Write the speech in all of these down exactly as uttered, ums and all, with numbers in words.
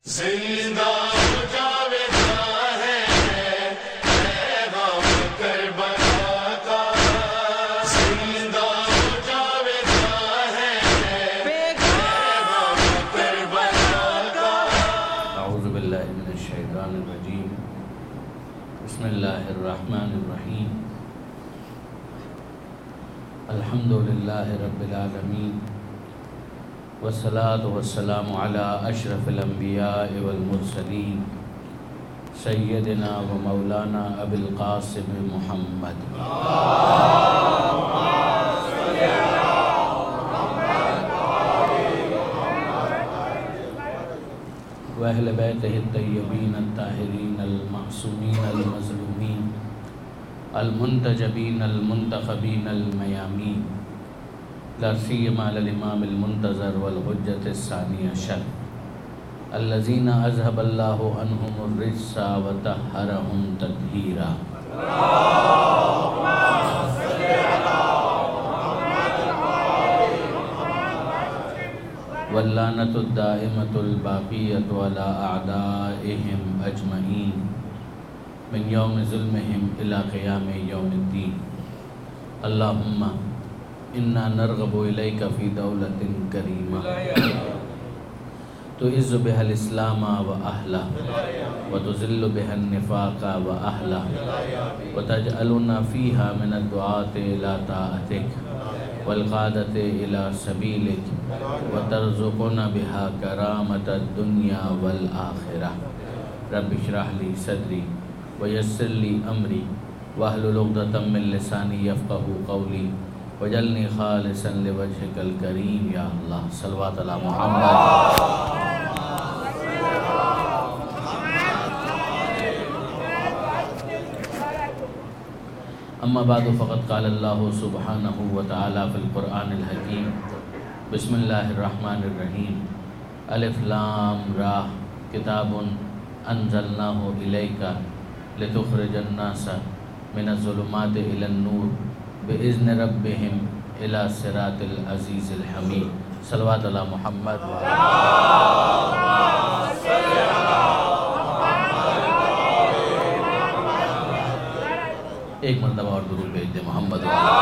زندہ جاویدہ ہے پیغام کربلا کا، زندہ جاویدہ ہے پیغام کربلا کا۔ اعوذ باللہ من الشیطان الرجیم، بسم اللہ الرحمن الرحیم، الحمد للہ رب العالمین، والصلاة والسلام علی اشرف الانبیاء والمرسلین، سیدنا و مولانا ابی القاسم محمد واہل بیتہ الطیبین الطاہرین المعصومین المظلومین المنتجبین المنتخبین المیامین، لا سیما الامام المنتظر والحجۃ الثانی عشر الذین اذهب اللہ عنہم الرجس وطہرہم تطہیرا۔ واللعنۃ الدائمۃ الباقیۃ علی اعدائہم اجمعین من یوم ظلمہم الی قیام یوم الدین۔ اللہم انا نرغب الیک فی دولت کریمہ تعز بها الاسلام و اہلہ وتذل بها النفاق و اہلہ وتجعلنا فیہا من الدعاة الی طاعتک والقادة الی سبیلک وترزقنا بها کرامة الدنیا والآخرہ۔ رب اشرح لی صدری ویسر لی امری واحلل عقدۃ من لسانی یفقہوا قولی وجعلنی خالصا لوجہک الکریم۔ یا اللہ صلوات علی محمد۔ اما بعد فقد قال اللہ سبحانہ وتعالی فی القرآن الحکیم، بسم اللہ الرحمن الرحیم، الف لام را کتاب انزلناہ الیک لتخرج الناس من الظلمات الی النور بإذن ربہم الی صراط العزیز الحمید۔ صلوات علی محمد۔ ایک مرتبہ اور درود بھیج دے محمد۔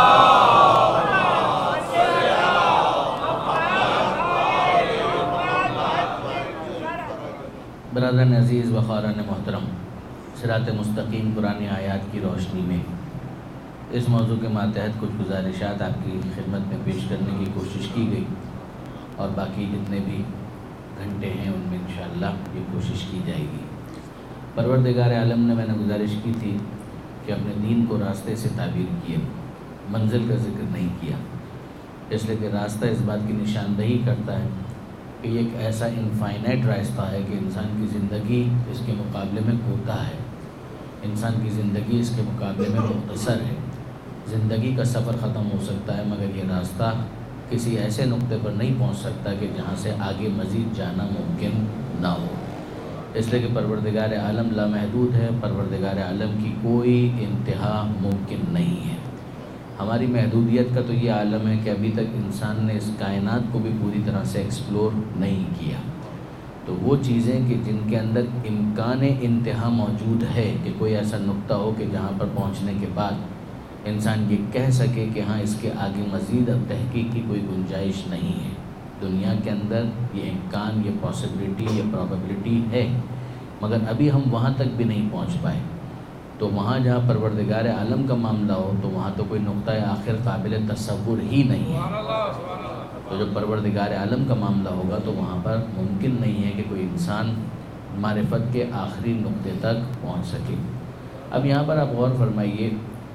برادران عزیز و خواہران محترم، صراط مستقیم قرآن آیات کی روشنی میں اس موضوع کے ماتحت کچھ گزارشات آپ کی خدمت میں پیش کرنے کی کوشش کی گئی، اور باقی جتنے بھی گھنٹے ہیں ان میں انشاءاللہ یہ کوشش کی جائے گی۔ پروردگار عالم نے میں نے گزارش کی تھی کہ اپنے دین کو راستے سے تعبیر کیے، منزل کا ذکر نہیں کیا، اس لیے کہ راستہ اس بات کی نشاندہی کرتا ہے کہ یہ ایک ایسا انفائنائٹ راستہ ہے کہ انسان کی زندگی اس کے مقابلے میں کوتاہ ہے، انسان کی زندگی اس کے مقابلے میں مختصر ہے۔ زندگی کا سفر ختم ہو سکتا ہے مگر یہ راستہ کسی ایسے نقطے پر نہیں پہنچ سکتا کہ جہاں سے آگے مزید جانا ممکن نہ ہو، اس لیے کہ پروردگار عالم لامحدود ہے، پروردگار عالم کی کوئی انتہا ممکن نہیں ہے۔ ہماری محدودیت کا تو یہ عالم ہے کہ ابھی تک انسان نے اس کائنات کو بھی پوری طرح سے ایکسپلور نہیں کیا، تو وہ چیزیں کہ جن کے اندر امکان انتہا موجود ہے کہ کوئی ایسا نقطہ ہو کہ جہاں پر پہنچنے کے بعد انسان یہ کہہ سکے کہ ہاں اس کے آگے مزید اب تحقیق کی کوئی گنجائش نہیں ہے، دنیا کے اندر یہ امکان، یہ پاسبلٹی، یہ پروبیبلٹی ہے، مگر ابھی ہم وہاں تک بھی نہیں پہنچ پائے۔ تو وہاں جہاں پروردگار عالم کا معاملہ ہو تو وہاں تو کوئی نقطہ آخر قابل تصور ہی نہیں ہے، تو جب پروردگار عالم کا معاملہ ہوگا تو وہاں پر ممکن نہیں ہے کہ کوئی انسان معرفت کے آخری نقطے تک پہنچ سکے۔ اب یہاں پر آپ غور فرمائیے،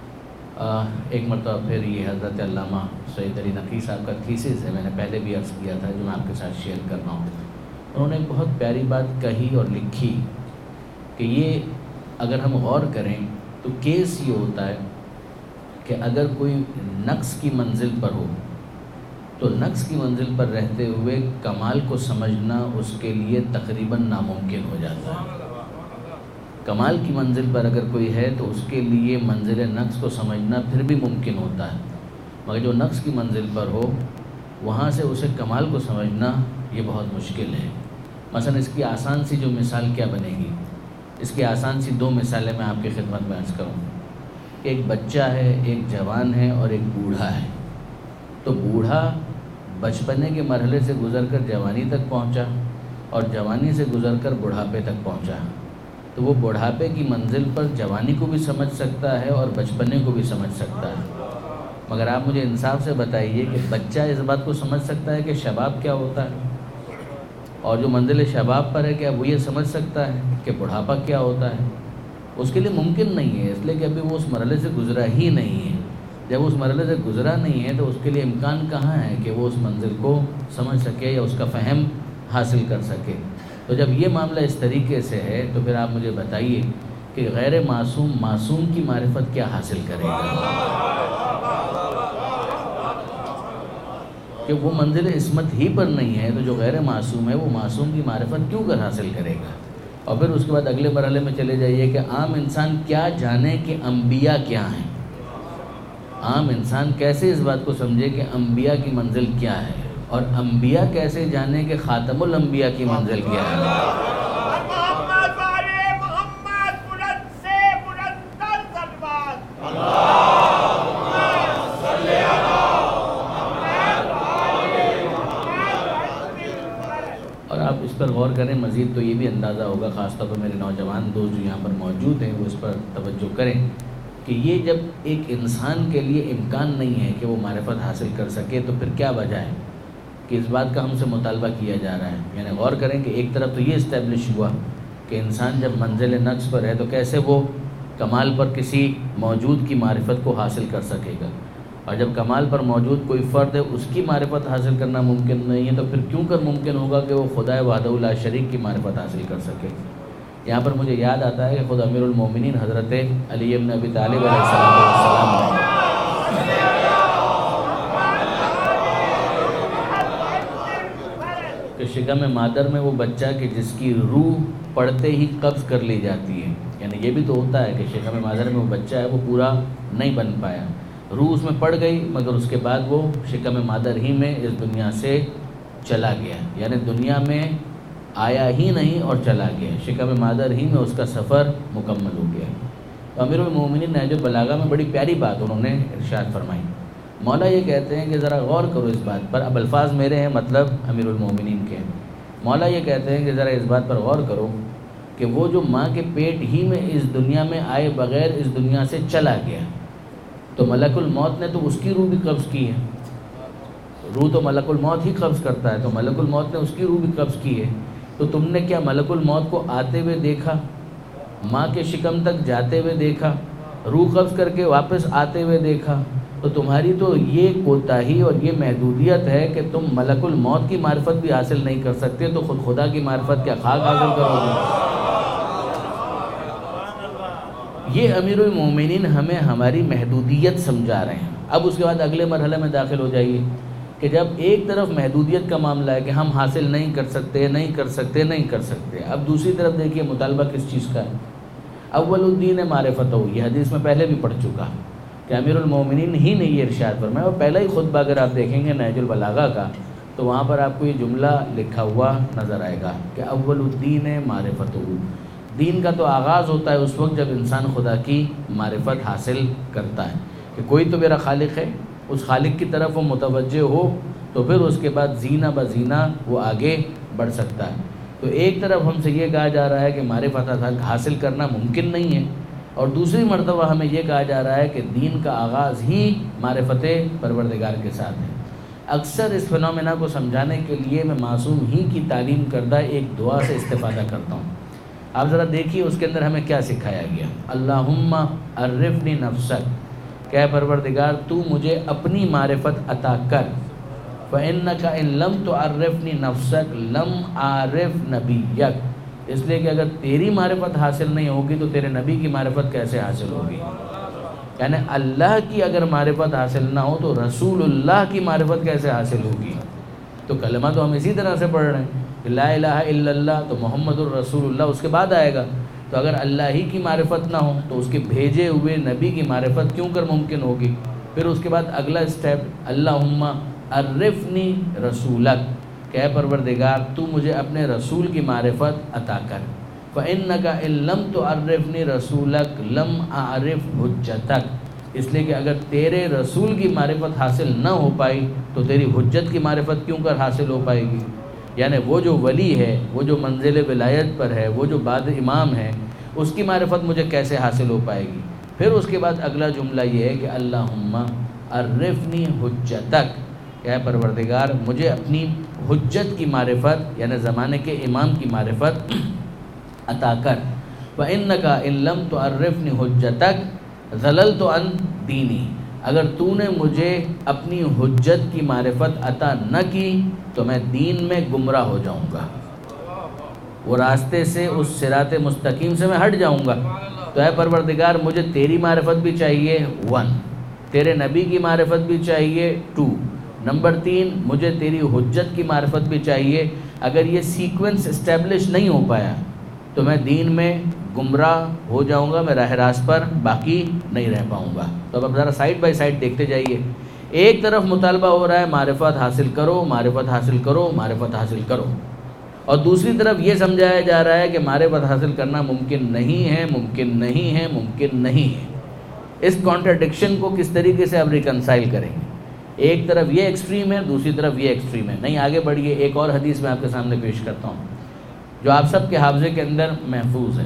ایک مرتبہ پھر یہ حضرت علامہ سید علی نقوی صاحب کا تھیسس ہے، میں نے پہلے بھی عرض کیا تھا، جو میں آپ کے ساتھ شیئر کر رہا ہوں۔ انہوں نے ایک بہت پیاری بات کہی اور لکھی کہ یہ اگر ہم غور کریں تو کیس یہ ہوتا ہے کہ اگر کوئی نقص کی منزل پر ہو تو نقص کی منزل پر رہتے ہوئے کمال کو سمجھنا اس کے لیے تقریباً ناممکن ہو جاتا ہے۔ کمال کی منزل پر اگر کوئی ہے تو اس کے لیے منزل نقص کو سمجھنا پھر بھی ممکن ہوتا ہے، مگر جو نقص کی منزل پر ہو وہاں سے اسے کمال کو سمجھنا یہ بہت مشکل ہے۔ مثلا اس کی آسان سی جو مثال کیا بنے گی، اس کی آسان سی دو مثالیں میں آپ کی خدمت میں عرض کروں کہ ایک بچہ ہے، ایک جوان ہے اور ایک بوڑھا ہے۔ تو بوڑھا بچپنے کے مرحلے سے گزر کر جوانی تک پہنچا اور جوانی سے گزر کر بڑھاپے تک پہنچا، تو وہ بڑھاپے کی منزل پر جوانی کو بھی سمجھ سکتا ہے اور بچپنے کو بھی سمجھ سکتا ہے۔ مگر آپ مجھے انصاف سے بتائیے کہ بچہ اس بات کو سمجھ سکتا ہے کہ شباب کیا ہوتا ہے، اور جو منزل شباب پر ہے کیا وہ یہ سمجھ سکتا ہے کہ بڑھاپا کیا ہوتا ہے؟ اس کے لیے ممکن نہیں ہے، اس لیے کہ ابھی وہ اس مرحلے سے گزرا ہی نہیں ہے۔ جب اس مرحلے سے گزرا نہیں ہے تو اس کے لیے امکان کہاں ہے کہ وہ اس منزل کو سمجھ سکے یا اس کا فہم حاصل کر سکے۔ تو جب یہ معاملہ اس طریقے سے ہے تو پھر آپ مجھے بتائیے کہ غیر معصوم معصوم کی معرفت کیا حاصل کرے گا؟ کہ وہ منزل عصمت ہی پر نہیں ہے، تو جو غیر معصوم ہے وہ معصوم کی معرفت کیوں کر حاصل کرے گا؟ اور پھر اس کے بعد اگلے مرحلے میں چلے جائیے کہ عام انسان کیا جانے کہ انبیاء کیا ہیں، عام انسان کیسے اس بات کو سمجھے کہ انبیاء کی منزل کیا ہے، اور انبیاء کیسے جانے کہ خاتم الانبیاء کی منزل کیا ہے۔ اور آپ اس پر غور کریں، مزید تو یہ بھی اندازہ ہوگا، خاص طور پر میرے نوجوان دوست جو یہاں پر موجود ہیں وہ اس پر توجہ کریں کہ یہ جب ایک انسان کے لیے امکان نہیں ہے کہ وہ معرفت حاصل کر سکے تو پھر کیا وجہ ہے کہ اس بات کا ہم سے مطالبہ کیا جا رہا ہے۔ یعنی غور کریں کہ ایک طرف تو یہ اسٹیبلش ہوا کہ انسان جب منزل نقص پر ہے تو کیسے وہ کمال پر کسی موجود کی معرفت کو حاصل کر سکے گا، اور جب کمال پر موجود کوئی فرد ہے اس کی معرفت حاصل کرنا ممکن نہیں ہے تو پھر کیوں کر ممکن ہوگا کہ وہ خدا وحدہ لا شریک کی معرفت حاصل کر سکے۔ یہاں پر مجھے یاد آتا ہے کہ خود امیر المومنین حضرت علی بن ابی طالب علیہ السلام کہ شکم مادر میں وہ بچہ کہ جس کی روح پڑھتے ہی قبض کر لی جاتی ہے، یعنی یہ بھی تو ہوتا ہے کہ شکم مادر میں وہ بچہ ہے وہ پورا نہیں بن پایا، روح اس میں پڑ گئی مگر اس کے بعد وہ شکم مادر ہی میں اس دنیا سے چلا گیا، یعنی دنیا میں آیا ہی نہیں اور چلا گیا، شکم مادر ہی میں اس کا سفر مکمل ہو گیا۔ تو امیر المومنین نہج البلاغہ میں بڑی پیاری بات انہوں نے ارشاد فرمائی۔ مولا یہ کہتے ہیں کہ ذرا غور کرو اس بات پر، اب الفاظ میرے ہیں مطلب امیر المومنین کے، مولا یہ کہتے ہیں کہ ذرا اس بات پر غور کرو کہ وہ جو ماں کے پیٹ ہی میں اس دنیا میں آئے بغیر اس دنیا سے چلا گیا، تو ملک الموت نے تو اس کی روح بھی قبض کی ہے، روح تو ملک الموت ہی قبض کرتا ہے، تو ملک الموت نے اس کی روح بھی قبض کی ہے، تو تم نے کیا ملک الموت کو آتے ہوئے دیکھا، ماں کے شکم تک جاتے ہوئے دیکھا، روح قبض کر کے واپس آتے ہوئے دیکھا؟ تو تمہاری تو یہ کوتاہی اور یہ محدودیت ہے کہ تم ملک الموت کی معرفت بھی حاصل نہیں کر سکتے، تو خود خدا کی معرفت کیا خاک حاصل کرو گے؟ یہ امیر المومنین ہمیں ہماری محدودیت سمجھا رہے ہیں۔ اب اس کے بعد اگلے مرحلے میں داخل ہو جائیے کہ جب ایک طرف محدودیت کا معاملہ ہے کہ ہم حاصل نہیں کر سکتے نہیں کر سکتے نہیں کر سکتے، اب دوسری طرف دیکھیے مطالبہ کس چیز کا ہے؟ اول الدین معرفت ہو، یہ حدیث میں پہلے بھی پڑھ چکا کہ امیر المومنین ہی نے یہ ارشاد فرمایا، اور پہلا ہی خطبہ اگر آپ دیکھیں گے نہج البلاغہ کا تو وہاں پر آپ کو یہ جملہ لکھا ہوا نظر آئے گا کہ اول الدین معرفت ہو، دین کا تو آغاز ہوتا ہے اس وقت جب انسان خدا کی معرفت حاصل کرتا ہے کہ کوئی تو میرا خالق ہے، اس خالق کی طرف وہ متوجہ ہو تو پھر اس کے بعد زینہ بزینہ وہ آگے بڑھ سکتا ہے۔ تو ایک طرف ہم سے یہ کہا جا رہا ہے کہ معرفت حاصل کرنا ممکن نہیں ہے، اور دوسری مرتبہ ہمیں یہ کہا جا رہا ہے کہ دین کا آغاز ہی معرفت پروردگار کے ساتھ ہے۔ اکثر اس فنومینا کو سمجھانے کے لیے میں معصوم ہی کی تعلیم کردہ ایک دعا سے استفادہ کرتا ہوں۔ آپ ذرا دیکھیے اس کے اندر ہمیں کیا سکھایا گیا۔ اللہم عرفنی نفسک، کہ پروردگار تو مجھے اپنی معرفت عطا کر، فإنک ان لم تعرفنی نفسک لم عارف نبیک، اس لیے کہ اگر تیری معرفت حاصل نہیں ہوگی تو تیرے نبی کی معرفت کیسے حاصل ہوگی؟ یعنی اللہ کی اگر معرفت حاصل نہ ہو تو رسول اللہ کی معرفت کیسے حاصل ہوگی؟ تو کلمہ تو ہم اسی طرح سے پڑھ رہے ہیں کہ لا الہ الا اللہ، تو محمد الرسول اللہ اس کے بعد آئے گا، تو اگر اللہ ہی کی معرفت نہ ہو تو اس کے بھیجے ہوئے نبی کی معرفت کیوں کر ممکن ہوگی؟ پھر اس کے بعد اگلا اسٹیپ اللہم عرفنی رسولک، کہ اے پروردگار تو مجھے اپنے رسول کی معرفت عطا کر، فَإِنَّكَ إِن لَّمْ تُعَرِّفْنِي رَسُولَكَ لَمْ أَعْرِفْ حُجَّتَكَ، اس لیے کہ اگر تیرے رسول کی معرفت حاصل نہ ہو پائی تو تیری حجت کی معرفت کیوں کر حاصل ہو پائے گی؟ یعنی وہ جو ولی ہے، وہ جو منزل ولایت پر ہے، وہ جو بعد امام ہے، اس کی معرفت مجھے کیسے حاصل ہو پائے گی؟ پھر اس کے بعد اگلا جملہ یہ ہے کہ اللہم عرفنی حجتک، کہ اے پروردگار مجھے اپنی حجت کی معرفت یعنی زمانے کے امام کی معرفت عطا کر، وَإِنَّكَ إِن لَّمْ تُعَرِّفْنِي حُجَّتَكَ ضَلَلْتُ عَن دِينِي، اگر تو نے مجھے اپنی حجت کی معرفت عطا نہ کی تو میں دین میں گمراہ ہو جاؤں گا، وہ راستے سے، اس صراط مستقیم سے میں ہٹ جاؤں گا۔ تو اے پروردگار مجھے تیری معرفت بھی چاہیے، ون، تیرے نبی کی معرفت بھی چاہیے، ٹو، نمبر تین مجھے تیری حجت کی معرفت بھی چاہیے۔ اگر یہ سیکوینس اسٹیبلش نہیں ہو پایا تو میں دین میں گمراہ ہو جاؤں گا، میں راہ راست پر باقی نہیں رہ پاؤں گا۔ تو اب ذرا سائڈ بائی سائڈ دیکھتے جائیے، ایک طرف مطالبہ ہو رہا ہے معرفت حاصل کرو، معرفت حاصل کرو، معرفت حاصل کرو، اور دوسری طرف یہ سمجھایا جا رہا ہے کہ معرفت حاصل کرنا ممکن نہیں ہے، ممکن نہیں ہے، ممکن نہیں ہے۔ اس کانٹرڈکشن کو کس طریقے سے آپ ریکنسائل کریں گے؟ ایک طرف یہ ایکسٹریم ہے، دوسری طرف یہ ایکسٹریم ہے۔ نہیں، آگے بڑھیے، ایک اور حدیث میں آپ کے سامنے پیش کرتا ہوں جو آپ سب کے حافظے کے اندر محفوظ ہے۔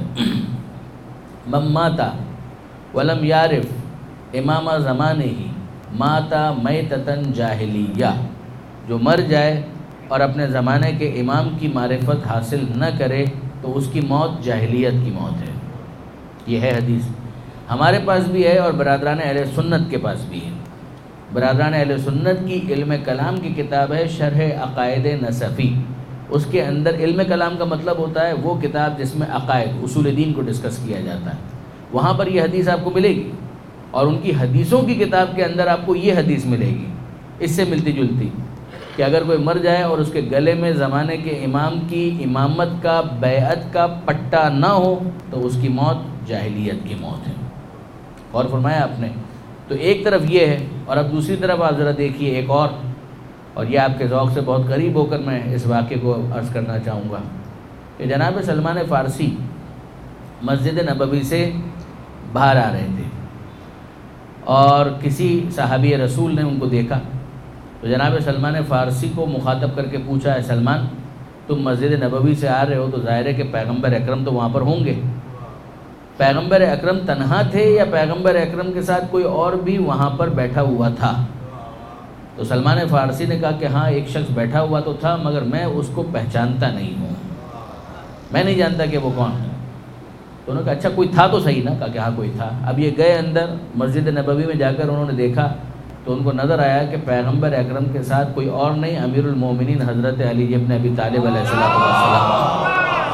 من مات ولم یعرف امام زمانے ہی مات میتۃ جاہلیہ، جو مر جائے اور اپنے زمانے کے امام کی معرفت حاصل نہ کرے تو اس کی موت جاہلیت کی موت ہے۔ یہ ہے حدیث، ہمارے پاس بھی ہے اور برادران اہل سنت کے پاس بھی ہے۔ برادران اہل سنت کی علم کلام کی کتاب ہے شرح عقائد نصفی، اس کے اندر علم کلام کا مطلب ہوتا ہے وہ کتاب جس میں عقائد، اصول دین کو ڈسکس کیا جاتا ہے، وہاں پر یہ حدیث آپ کو ملے گی، اور ان کی حدیثوں کی کتاب کے اندر آپ کو یہ حدیث ملے گی اس سے ملتی جلتی، کہ اگر کوئی مر جائے اور اس کے گلے میں زمانے کے امام کی امامت کا، بیعت کا پٹا نہ ہو تو اس کی موت جاہلیت کی موت ہے۔ اور فرمایا آپ نے، تو ایک طرف یہ ہے، اور اب دوسری طرف آپ ذرا دیکھیے ایک اور، اور یہ آپ کے ذوق سے بہت قریب ہو کر میں اس واقعے کو عرض کرنا چاہوں گا کہ جناب سلمان فارسی مسجد نبوی سے باہر آ رہے تھے اور کسی صحابی رسول نے ان کو دیکھا، تو جناب سلمان فارسی کو مخاطب کر کے پوچھا، اے سلمان تم مسجد نبوی سے آ رہے ہو تو ظاہر ہے کہ پیغمبر اکرم تو وہاں پر ہوں گے، پیغمبر اکرم تنہا تھے یا پیغمبر اکرم کے ساتھ کوئی اور بھی وہاں پر بیٹھا ہوا تھا؟ تو سلمان فارسی نے کہا کہ ہاں ایک شخص بیٹھا ہوا تو تھا، مگر میں اس کو پہچانتا نہیں ہوں، میں نہیں جانتا کہ وہ کون ہے۔ تو انہوں نے کہا اچھا کوئی تھا تو صحیح نا؟ کہا کہ ہاں کوئی تھا۔ اب یہ گئے اندر مسجد نبوی میں، جا کر انہوں نے دیکھا تو ان کو نظر آیا کہ پیغمبر اکرم کے ساتھ کوئی اور نہیں، امیر المومنین حضرت علی ابن ابی طالب علیہ السلام۔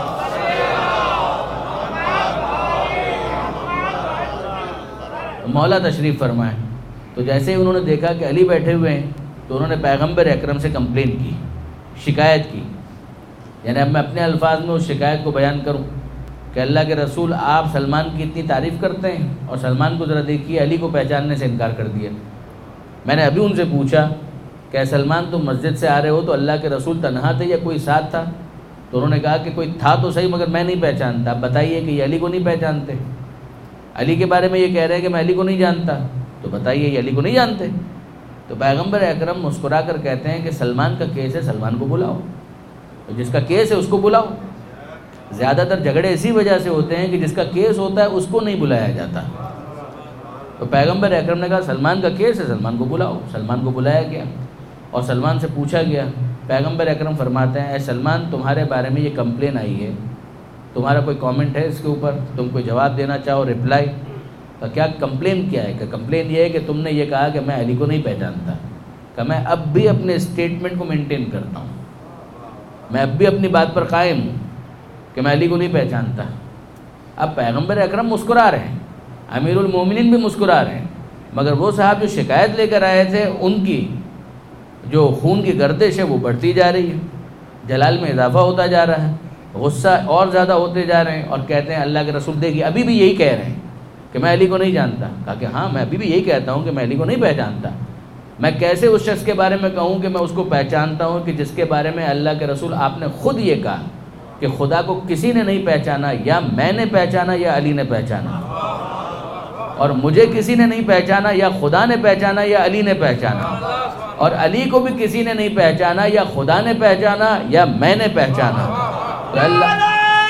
مولا تشریف فرمائے، تو جیسے ہی انہوں نے دیکھا کہ علی بیٹھے ہوئے ہیں تو انہوں نے پیغمبر اکرم سے کمپلین کی، شکایت کی، یعنی اب میں اپنے الفاظ میں اس شکایت کو بیان کروں کہ اللہ کے رسول آپ سلمان کی اتنی تعریف کرتے ہیں اور سلمان کو ذرا دیکھیے علی کو پہچاننے سے انکار کر دیا۔ میں نے ابھی ان سے پوچھا کہ سلمان تم مسجد سے آ رہے ہو تو اللہ کے رسول تنہا تھے یا کوئی ساتھ تھا؟ تو انہوں نے کہا کہ کوئی تھا تو صحیح مگر میں نہیں پہچانتا۔ اب بتائیے کہ یہ علی کو نہیں پہچانتے، علی کے بارے میں یہ کہہ رہے ہیں کہ میں علی کو نہیں جانتا، تو بتائیے یہ علی کو نہیں جانتے؟ تو پیغمبر اکرم مسکرا کر کہتے ہیں کہ سلمان کا کیس ہے، سلمان کو بلاؤ، تو جس کا کیس ہے اس کو بلاؤ۔ زیادہ تر جھگڑے اسی وجہ سے ہوتے ہیں کہ جس کا کیس ہوتا ہے اس کو نہیں بلایا جاتا۔ تو پیغمبر اکرم نے کہا سلمان کا کیس ہے، سلمان کو بلاؤ۔ سلمان کو بلایا گیا اور سلمان سے پوچھا گیا۔ پیغمبر اکرم فرماتے ہیں اے سلمان تمہارے بارے میں یہ کمپلین آئی ہے، تمہارا کوئی کامنٹ ہے اس کے اوپر؟ تم کوئی جواب دینا چاہو، رپلائی؟ تو کیا کمپلین کیا ہے؟ کہ کمپلین یہ ہے کہ تم نے یہ کہا کہ میں علی کو نہیں پہچانتا، کہ میں اب بھی اپنے اسٹیٹمنٹ کو مینٹین کرتا ہوں، میں اب بھی اپنی بات پر قائم ہوں کہ میں علی کو نہیں پہچانتا۔ اب پیغمبر اکرم مسکرا رہے ہیں، امیر المومنین بھی مسکرا رہے ہیں، مگر وہ صاحب جو شکایت لے کر آئے تھے ان کی جو خون کی گردش ہے وہ بڑھتی جا رہی ہے، جلال میں اضافہ ہوتا جا رہا ہے، غصہ اور زیادہ ہوتے جا رہے ہیں، اور کہتے ہیں اللہ کے رسول دیکھیے ابھی بھی یہی کہہ رہے ہیں کہ میں علی کو نہیں جانتا۔ کہا کہ ہاں میں ابھی بھی یہی کہتا ہوں کہ میں علی کو نہیں پہچانتا۔ میں کیسے اس شخص کے بارے میں کہوں کہ میں اس کو پہچانتا ہوں کہ جس کے بارے میں اللہ کے رسول آپ نے خود یہ کہا کہ خدا کو کسی نے نہیں پہچانا، یا میں نے پہچانا یا علی نے پہچانا، اور مجھے کسی نے نہیں پہچانا، یا خدا نے پہچانا یا علی نے پہچانا، اور علی کو بھی کسی نے نہیں پہچانا، یا خدا نے پہچانا یا میں نے پہچانا۔ تو اللہ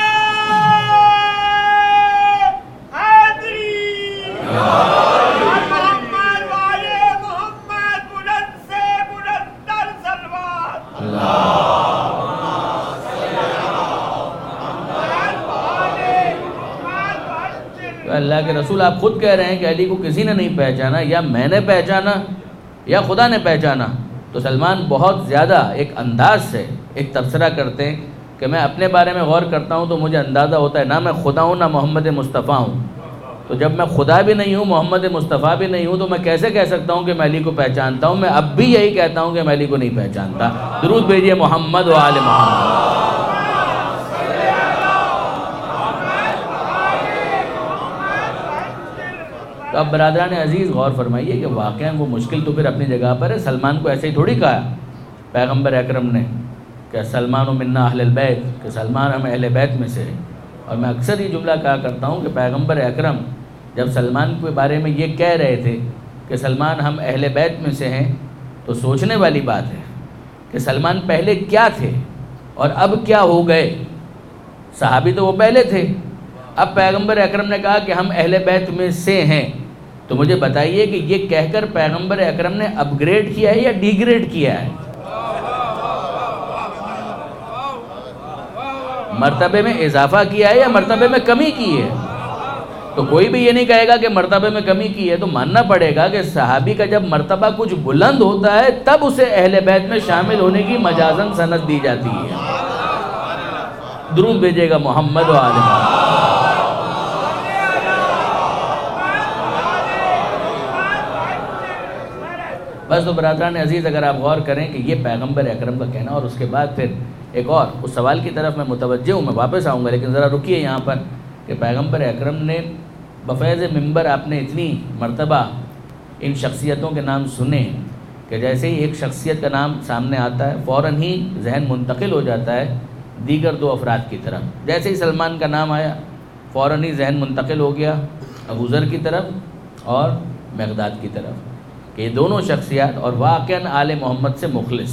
اللہ کے رسول آپ خود کہہ رہے ہیں کہ علی کو کسی نے نہیں پہچانا، یا میں نے پہچانا یا خدا نے پہچانا۔ تو سلمان بہت زیادہ ایک انداز سے ایک تبصرہ کرتے ہیں کہ میں اپنے بارے میں غور کرتا ہوں تو مجھے اندازہ ہوتا ہے نہ میں خدا ہوں نہ محمد مصطفیٰ ہوں، تو جب میں خدا بھی نہیں ہوں محمد مصطفیٰ بھی نہیں ہوں تو میں کیسے کہہ سکتا ہوں کہ میں علی کو پہچانتا ہوں؟ میں اب بھی یہی کہتا ہوں کہ میں علی کو نہیں پہچانتا۔ درود بھیجیے محمد و آل محمد۔ تو اب برادران عزیز غور فرمائیے کہ واقعاً وہ مشکل تو پھر اپنی جگہ پر ہے۔ سلمان کو ایسے ہی تھوڑی کہا پیغمبر اکرم نے کہ سلمان و منا اہل البیت، کہ سلمان ہم اہل بیت میں سے ہیں۔ اور میں اکثر یہ جملہ کہا کرتا ہوں کہ پیغمبر اکرم جب سلمان کے بارے میں یہ کہہ رہے تھے کہ سلمان ہم اہل بیت میں سے ہیں، تو سوچنے والی بات ہے کہ سلمان پہلے کیا تھے اور اب کیا ہو گئے۔ صحابی تو وہ پہلے تھے، اب پیغمبر اکرم نے کہا کہ ہم اہل بیت میں سے ہیں، تو مجھے بتائیے کہ یہ کہہ کر پیغمبر اکرم نے اپ گریڈ کیا ہے یا ڈی گریڈ کیا ہے؟ مرتبے میں اضافہ کیا ہے یا مرتبے میں کمی کی ہے؟ تو کوئی بھی یہ نہیں کہے گا کہ مرتبے میں کمی کی ہے، تو ماننا پڑے گا کہ صحابی کا جب مرتبہ کچھ بلند ہوتا ہے تب اسے اہل بیت میں شامل ہونے کی مجازن سند دی جاتی ہے۔ درود بھیجے گا محمد و آل محمد۔ بس تو برادران عزیز اگر آپ غور کریں کہ یہ پیغمبر اکرم کا کہنا، اور اس کے بعد پھر ایک اور اس سوال کی طرف میں متوجہ ہوں، میں واپس آؤں گا، لیکن ذرا رکیے یہاں پر کہ پیغمبر اکرم نے بفیض منبر آپ نے اتنی مرتبہ ان شخصیتوں کے نام سنے کہ جیسے ہی ایک شخصیت کا نام سامنے آتا ہے فوراً ہی ذہن منتقل ہو جاتا ہے دیگر دو افراد کی طرف۔ جیسے ہی سلمان کا نام آیا فوراً ہی ذہن منتقل ہو گیا ابو ذر کی طرف اور مقداد کی طرف، کہ یہ دونوں شخصیات اور واقعاً آل محمد سے مخلص،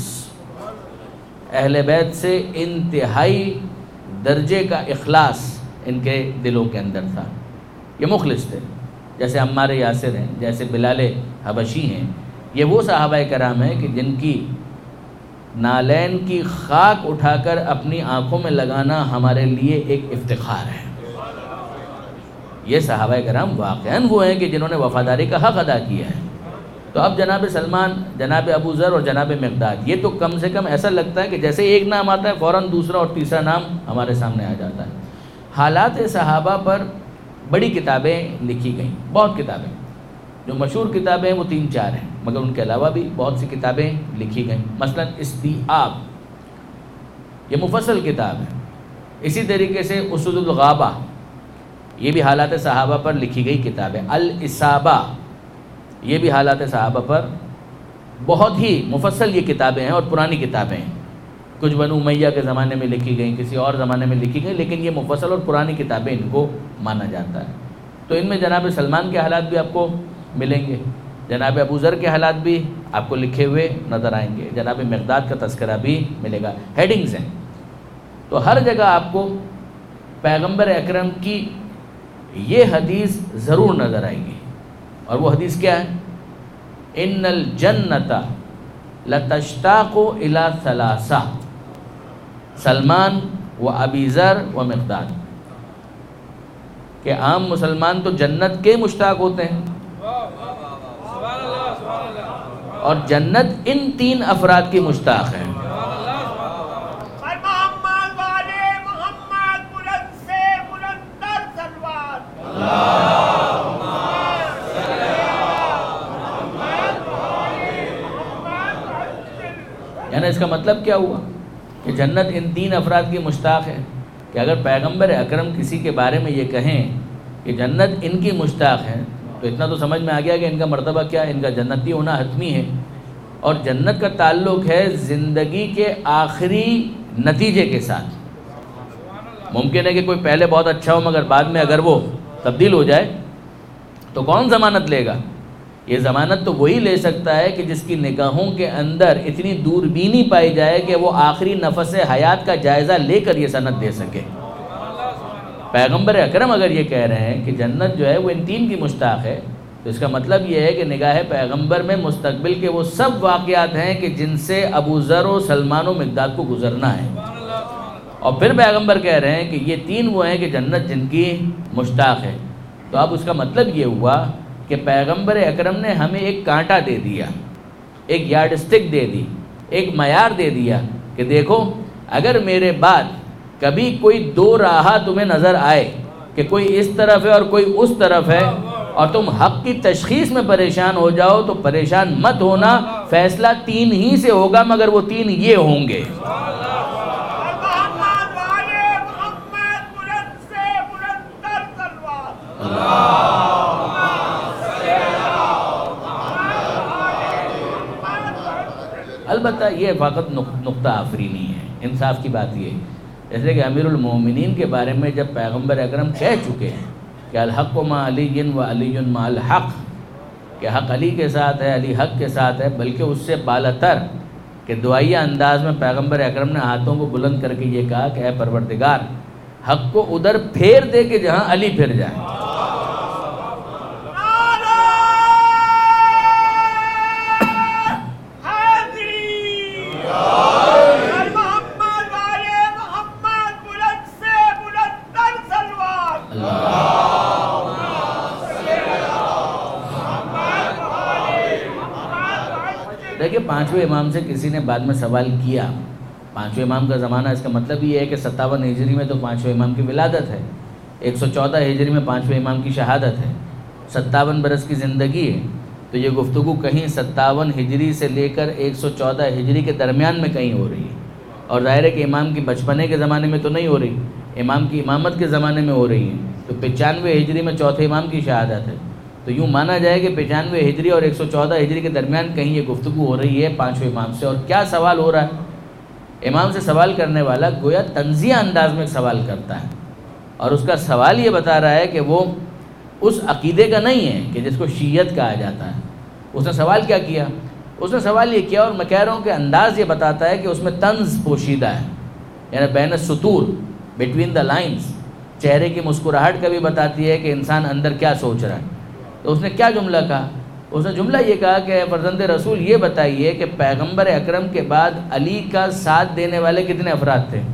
اہل بیت سے انتہائی درجے کا اخلاص ان کے دلوں کے اندر تھا، یہ مخلص تھے۔ جیسے عمار یاسر ہیں، جیسے بلال حبشی ہیں، یہ وہ صحابہ کرام ہیں کہ جن کی نالین کی خاک اٹھا کر اپنی آنکھوں میں لگانا ہمارے لیے ایک افتخار ہے۔ یہ صحابہ کرام واقعاً وہ ہیں کہ جنہوں نے وفاداری کا حق ادا کیا ہے۔ تو اب جناب سلمان، جناب ابو ذر اور جناب مقداد، یہ تو کم سے کم ایسا لگتا ہے کہ جیسے ایک نام آتا ہے فوراً دوسرا اور تیسرا نام ہمارے سامنے آ جاتا ہے۔ حالات صحابہ پر بڑی کتابیں لکھی گئیں، بہت کتابیں، جو مشہور کتابیں وہ تین چار ہیں، مگر ان کے علاوہ بھی بہت سی کتابیں لکھی گئیں۔ مثلا استیعاب، یہ مفصل کتاب ہے۔ اسی طریقے سے اسود الغابہ، یہ بھی حالات صحابہ پر لکھی گئی کتاب ہے۔ الاصابہ، یہ بھی حالات صحابہ پر بہت ہی مفصل یہ کتابیں ہیں اور پرانی کتابیں ہیں، کچھ بنو امیہ کے زمانے میں لکھی گئیں، کسی اور زمانے میں لکھی گئیں، لیکن یہ مفصل اور پرانی کتابیں ان کو مانا جاتا ہے۔ تو ان میں جناب سلمان کے حالات بھی آپ کو ملیں گے، جناب ابو ذر کے حالات بھی آپ کو لکھے ہوئے نظر آئیں گے، جناب مقداد کا تذکرہ بھی ملے گا، ہیڈنگز ہیں۔ تو ہر جگہ آپ کو پیغمبر اکرم کی یہ حدیث ضرور نظر آئے گی، اور وہ حدیث کیا ہے؟ ان الجنت لتشتاق الی ثلاثہ، سلمان و ابی ذر و مقداد، کہ عام مسلمان تو جنت کے مشتاق ہوتے ہیں، اور جنت ان تین افراد کی مشتاق ہے۔ یعنی اس کا مطلب کیا ہوا کہ جنت ان تین افراد کی مشتاق ہے، کہ اگر پیغمبر اکرم کسی کے بارے میں یہ کہیں کہ جنت ان کی مشتاق ہے، تو اتنا تو سمجھ میں آ گیا کہ ان کا مرتبہ کیا ہے، ان کا جنتی ہونا حتمی ہے۔ اور جنت کا تعلق ہے زندگی کے آخری نتیجے کے ساتھ۔ ممکن ہے کہ کوئی پہلے بہت اچھا ہو مگر بعد میں اگر وہ تبدیل ہو جائے تو کون ضمانت لے گا؟ یہ ضمانت تو وہی لے سکتا ہے کہ جس کی نگاہوں کے اندر اتنی دوربینی پائی جائے کہ وہ آخری نفس حیات کا جائزہ لے کر یہ سند دے سکے۔ پیغمبر اکرم اگر یہ کہہ رہے ہیں کہ جنت جو ہے وہ ان تین کی مشتاق ہے تو اس کا مطلب یہ ہے کہ نگاہ پیغمبر میں مستقبل کے وہ سب واقعات ہیں کہ جن سے ابو ذر و سلمان و مقداد کو گزرنا ہے، اور پھر پیغمبر کہہ رہے ہیں کہ یہ تین وہ ہیں کہ جنت جن کی مشتاق ہے۔ تو اب اس کا مطلب یہ ہوا کہ پیغمبر اکرم نے ہمیں ایک کانٹا دے دیا، ایک یارڈ اسٹک دے دی، ایک معیار دے دیا کہ دیکھو اگر میرے بعد کبھی کوئی دو راہہ تمہیں نظر آئے کہ کوئی اس طرف ہے اور کوئی اس طرف ہے اور تم حق کی تشخیص میں پریشان ہو جاؤ تو پریشان مت ہونا، فیصلہ تین ہی سے ہوگا مگر وہ تین یہ ہوں گے۔ البتہ یہ فقط نقطہ آفرینی ہے، انصاف کی بات یہ ہے جیسے کہ امیر المومنین کے بارے میں جب پیغمبر اکرم کہہ چکے ہیں کہ الحق مع علی و علی مع الحق، کہ حق علی کے ساتھ ہے، علی حق کے ساتھ ہے، بلکہ اس سے بالاتر کہ دعائیہ انداز میں پیغمبر اکرم نے ہاتھوں کو بلند کر کے یہ کہا کہ اے پروردگار حق کو ادھر پھیر دے کہ جہاں علی پھر جائے۔ دیکھیں پانچویں امام سے کسی نے بعد میں سوال کیا، پانچویں امام کا زمانہ، اس کا مطلب یہ ہے کہ ستاون ہجری میں تو پانچویں امام کی ولادت ہے، ایک سو چودہ ہجری میں پانچویں امام کی شہادت ہے، ستاون برس کی زندگی ہے، تو یہ گفتگو کہیں ستاون ہجری سے لے کر ایک سو چودہ ہجری کے درمیان میں کہیں ہو رہی ہے، اور ظاہر ہے کہ امام کی بچپنے کے زمانے میں تو نہیں ہو رہی، امام کی امامت کے زمانے میں ہو رہی ہے، تو پچانوے ہجری میں چوتھے امام کی شہادت ہے، تو یوں مانا جائے کہ پچانوے ہجری اور ایک سو چودہ ہجری کے درمیان کہیں یہ گفتگو ہو رہی ہے پانچویں امام سے۔ اور کیا سوال ہو رہا ہے؟ امام سے سوال کرنے والا گویا طنزیہ انداز میں سوال کرتا ہے، اور اس کا سوال یہ بتا رہا ہے کہ وہ اس عقیدے کا نہیں ہے کہ جس کو شیعت کہا جاتا ہے۔ اس نے سوال کیا کیا؟ اس نے سوال یہ کیا، اور میں کہہ رہا ہوں کہ انداز یہ بتاتا ہے کہ اس میں طنز پوشیدہ ہے، یعنی بین السطور، بٹوین دا لائنز، چہرے کی مسکراہٹ کبھی بتاتی ہے کہ انسان اندر کیا سوچ رہا ہے۔ تو اس نے کیا جملہ کہا؟ اس نے جملہ یہ کہا کہ فرزند رسول یہ بتائیے کہ پیغمبر اکرم کے بعد علی کا ساتھ دینے والے کتنے افراد تھے؟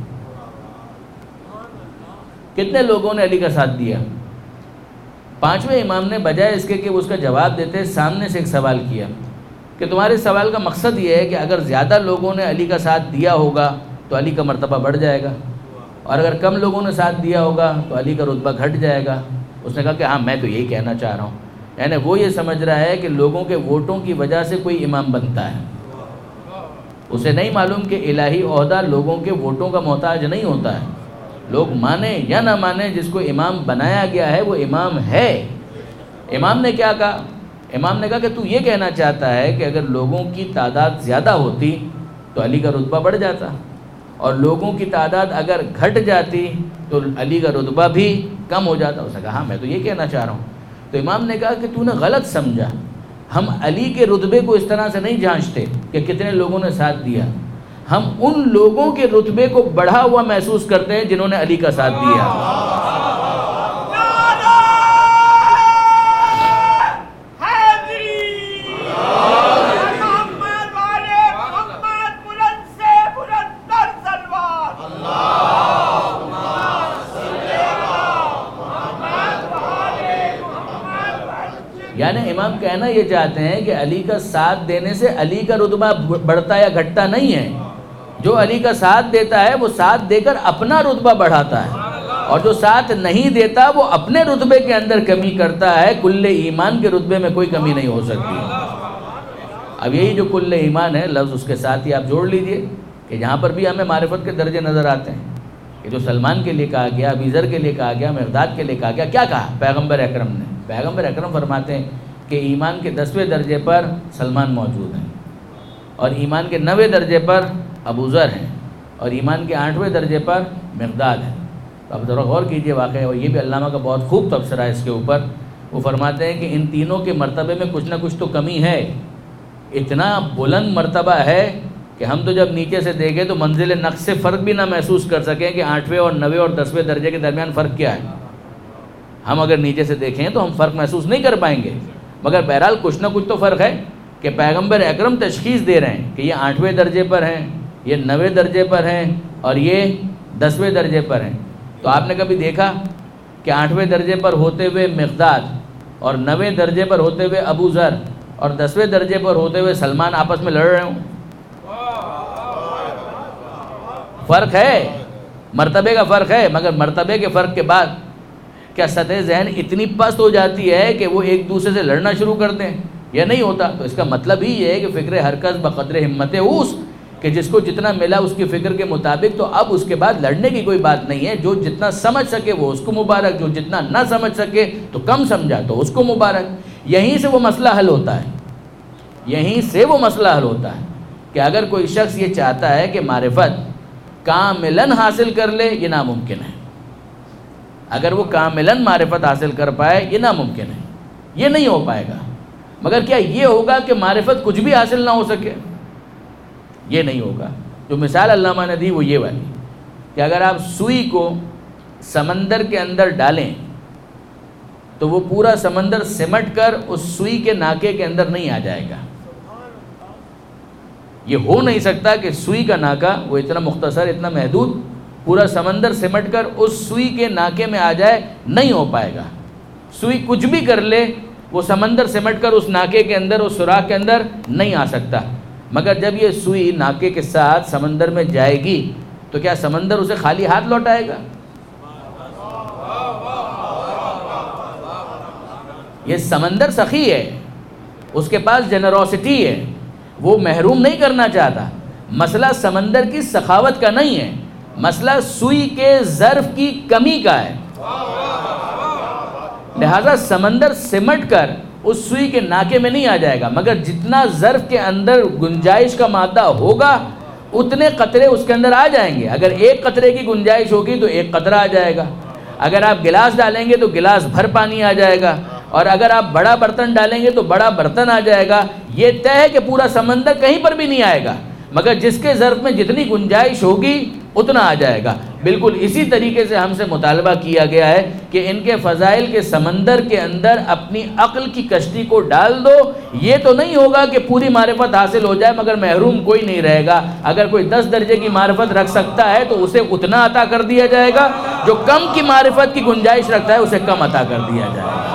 کتنے لوگوں نے علی کا ساتھ دیا؟ پانچویں امام نے بجائے اس کے کہ اس کا جواب دیتے سامنے سے ایک سوال کیا کہ تمہارے سوال کا مقصد یہ ہے کہ اگر زیادہ لوگوں نے علی کا ساتھ دیا ہوگا تو علی کا مرتبہ بڑھ جائے گا، اور اگر کم لوگوں نے ساتھ دیا ہوگا تو علی کا رتبہ گھٹ جائے گا۔ اس نے کہا کہ ہاں میں تو یہی کہنا چاہ رہا ہوں، یعنی وہ یہ سمجھ رہا ہے کہ لوگوں کے ووٹوں کی وجہ سے کوئی امام بنتا ہے، اسے نہیں معلوم کہ الہی عہدہ لوگوں کے ووٹوں کا محتاج نہیں ہوتا ہے، لوگ مانیں یا نہ مانیں جس کو امام بنایا گیا ہے وہ امام ہے۔ امام نے کیا کہا؟ امام نے کہا کہ تو یہ کہنا چاہتا ہے کہ اگر لوگوں کی تعداد زیادہ ہوتی تو علی کا رتبہ بڑھ جاتا، اور لوگوں کی تعداد اگر گھٹ جاتی تو علی کا رتبہ بھی کم ہو جاتا۔ اس نے کہا ہاں میں تو یہ کہنا چاہ رہا ہوں۔ تو امام نے کہا کہ تو نے غلط سمجھا، ہم علی کے رتبے کو اس طرح سے نہیں جانچتے کہ کتنے لوگوں نے ساتھ دیا، ہم ان لوگوں کے رتبے کو بڑھا ہوا محسوس کرتے ہیں جنہوں نے علی کا ساتھ دیا۔ یعنی امام کہنا یہ چاہتے ہیں کہ علی کا ساتھ دینے سے علی کا رتبہ بڑھتا یا گھٹتا نہیں ہے، جو علی کا ساتھ دیتا ہے وہ ساتھ دے کر اپنا رتبہ بڑھاتا ہے، اور جو ساتھ نہیں دیتا وہ اپنے رتبے کے اندر کمی کرتا ہے۔ کل ایمان کے رتبے میں کوئی کمی نہیں ہو سکتی۔ اب یہی جو کل ایمان ہے لفظ اس کے ساتھ ہی آپ جوڑ لیجئے کہ جہاں پر بھی ہمیں معرفت کے درجے نظر آتے ہیں، کہ جو سلمان کے لیے کہا گیا، ابی ذر کے لیے کہا گیا، مقداد کے لیے کہا گیا، کیا کہا پیغمبر اکرم نے؟ پیغمبر اکرم فرماتے ہیں کہ ایمان کے دسویں درجے پر سلمان موجود ہیں، اور ایمان کے نوے درجے پر ابو ذر ہیں، اور ایمان کے آٹھویں درجے پر مقداد ہیں۔ تو اب ذرا غور کیجئے واقعہ، اور یہ بھی علامہ کا بہت خوب تبصرہ ہے اس کے اوپر۔ وہ فرماتے ہیں کہ ان تینوں کے مرتبے میں کچھ نہ کچھ تو کمی ہے، اتنا بلند مرتبہ ہے کہ ہم تو جب نیچے سے دیکھیں تو منزل نقص سے فرق بھی نہ محسوس کر سکیں کہ آٹھویں اور نوے اور دسویں درجے کے درمیان فرق کیا ہے۔ ہم اگر نیچے سے دیکھیں تو ہم فرق محسوس نہیں کر پائیں گے، مگر بہرحال کچھ نہ کچھ تو فرق ہے کہ پیغمبر اکرم تشخیص دے رہے ہیں کہ یہ آٹھویں درجے پر ہیں، یہ نوے درجے پر ہیں، اور یہ دسویں درجے پر ہیں۔ تو آپ نے کبھی دیکھا کہ آٹھویں درجے پر ہوتے ہوئے مقداد اور نوے درجے پر ہوتے ہوئے ابو ذر اور دسویں درجے پر ہوتے ہوئے سلمان آپس میں لڑ رہے ہوں؟ فرق ہے، مرتبے کا فرق ہے، مگر مرتبے کے فرق کے بعد کیا سطح ذہن اتنی پست ہو جاتی ہے کہ وہ ایک دوسرے سے لڑنا شروع کر دیں؟ یہ نہیں ہوتا۔ تو اس کا مطلب ہی یہ ہے کہ فکر ہر کس بقدر ہمت اوس، کہ جس کو جتنا ملا اس کی فکر کے مطابق، تو اب اس کے بعد لڑنے کی کوئی بات نہیں ہے۔ جو جتنا سمجھ سکے وہ اس کو مبارک، جو جتنا نہ سمجھ سکے تو کم سمجھا تو اس کو مبارک۔ یہیں سے وہ مسئلہ حل ہوتا ہے، یہیں سے وہ مسئلہ حل ہوتا ہے کہ اگر کوئی شخص یہ چاہتا ہے کہ معرفت کاملاً حاصل کر لے، یہ ناممکن ہے۔ اگر وہ کاملاً معرفت حاصل کر پائے، یہ ناممکن ہے، یہ نہیں ہو پائے گا۔ مگر کیا یہ ہوگا کہ معرفت کچھ بھی حاصل نہ ہو سکے؟ یہ نہیں ہوگا۔ جو مثال علامہ نے دی وہ یہ والی کہ اگر آپ سوئی کو سمندر کے اندر ڈالیں تو وہ پورا سمندر سمٹ کر اس سوئی کے ناکے کے اندر نہیں آ جائے گا۔ یہ ہو نہیں سکتا کہ سوئی کا ناکا وہ اتنا مختصر، اتنا محدود، پورا سمندر سمٹ کر اس سوئی کے ناکے میں آ جائے، نہیں ہو پائے گا۔ سوئی کچھ بھی کر لے، وہ سمندر سمٹ کر اس ناکے کے اندر، اس سوراخ کے اندر نہیں آ سکتا۔ مگر جب یہ سوئی ناکے کے ساتھ سمندر میں جائے گی تو کیا سمندر اسے خالی ہاتھ لوٹائے گا؟ یہ سمندر سخی ہے، اس کے پاس جنروسٹی ہے، وہ محروم نہیں کرنا چاہتا۔ مسئلہ سمندر کی سخاوت کا نہیں ہے، مسئلہ سوئی کے ظرف کی کمی کا ہے۔ لہذا سمندر سمٹ کر اس سوئی کے ناکے میں نہیں آ جائے گا، مگر جتنا ظرف کے اندر گنجائش کا مادہ ہوگا اتنے قطرے اس کے اندر آ جائیں گے۔ اگر ایک قطرے کی گنجائش ہوگی تو ایک قطرہ آ جائے گا، اگر آپ گلاس ڈالیں گے تو گلاس بھر پانی آ جائے گا، اور اگر آپ بڑا برتن ڈالیں گے تو بڑا برتن آ جائے گا۔ یہ طے ہے کہ پورا سمندر کہیں پر بھی نہیں آئے گا، مگر جس کے ظرف میں جتنی گنجائش ہوگی اتنا آ جائے گا۔ بالکل اسی طریقے سے ہم سے مطالبہ کیا گیا ہے کہ ان کے فضائل کے سمندر کے اندر اپنی عقل کی کشتی کو ڈال دو۔ یہ تو نہیں ہوگا کہ پوری معرفت حاصل ہو جائے مگر محروم کوئی نہیں رہے گا۔ اگر کوئی دس درجے کی معرفت رکھ سکتا ہے تو اسے اتنا عطا کر دیا جائے گا، جو کم کی معرفت کی گنجائش رکھتا ہے اسے کم عطا کر دیا جائے گا۔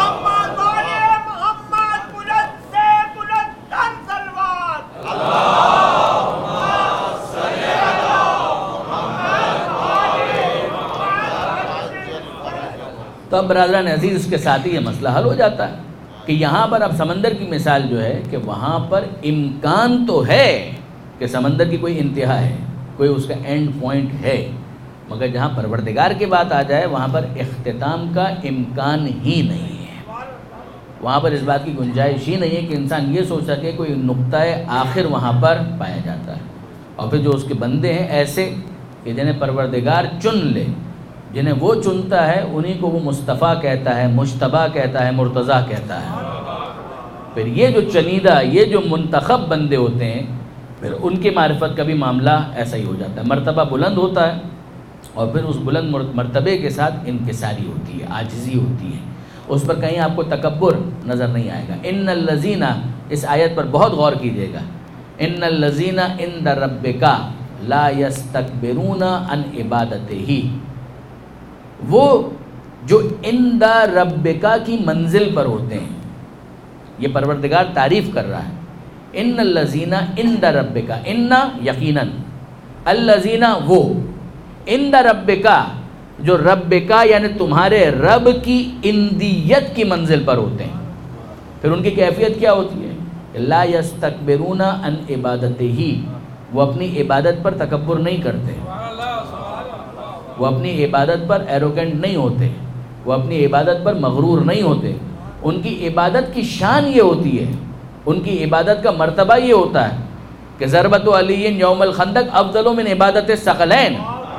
تو اب برادران عزیز اس کے ساتھ ہی یہ مسئلہ حل ہو جاتا ہے کہ یہاں پر اب سمندر کی مثال جو ہے کہ وہاں پر امکان تو ہے کہ سمندر کی کوئی انتہا ہے، کوئی اس کا اینڈ پوائنٹ ہے، مگر جہاں پروردگار کی بات آ جائے وہاں پر اختتام کا امکان ہی نہیں ہے۔ وہاں پر اس بات کی گنجائش ہی نہیں ہے کہ انسان یہ سوچ سکے کوئی نقطۂ آخر وہاں پر پایا جاتا ہے۔ اور پھر جو اس کے بندے ہیں ایسے کہ جنہیں پروردگار چن لے، جنہیں وہ چنتا ہے انہی کو وہ مصطفیٰ کہتا ہے، مجتبیٰ کہتا ہے، مرتضیٰ کہتا ہے۔ پھر یہ جو چنیدہ، یہ جو منتخب بندے ہوتے ہیں، پھر ان کی معرفت کا بھی معاملہ ایسا ہی ہو جاتا ہے، مرتبہ بلند ہوتا ہے، اور پھر اس بلند مرتبے کے ساتھ انکساری ہوتی ہے، عاجزی ہوتی ہے، اس پر کہیں آپ کو تکبر نظر نہیں آئے گا۔ ان الذین، اس آیت پر بہت غور کیجیے گا، ان الذین عند ربک لا یستکبرون عن عبادتہ، وہ جو عند ربک کی منزل پر ہوتے ہیں، یہ پروردگار تعریف کر رہا ہے۔ ان الذین عند ربک، ان یقیناً، الذین وہ، عند ربک جو ربک یعنی تمہارے رب کی اندیت کی منزل پر ہوتے ہیں۔ پھر ان کی کیفیت کیا ہوتی ہے؟ لا یستکبرون عن عبادتہ، وہ اپنی عبادت پر تکبر نہیں کرتے، وہ اپنی عبادت پر ایروگنٹ نہیں ہوتے، وہ اپنی عبادت پر مغرور نہیں ہوتے۔ ان کی عبادت کی شان یہ ہوتی ہے، ان کی عبادت کا مرتبہ یہ ہوتا ہے کہ ضربت علی یوم الخندق افضل من عبادت ثقلین،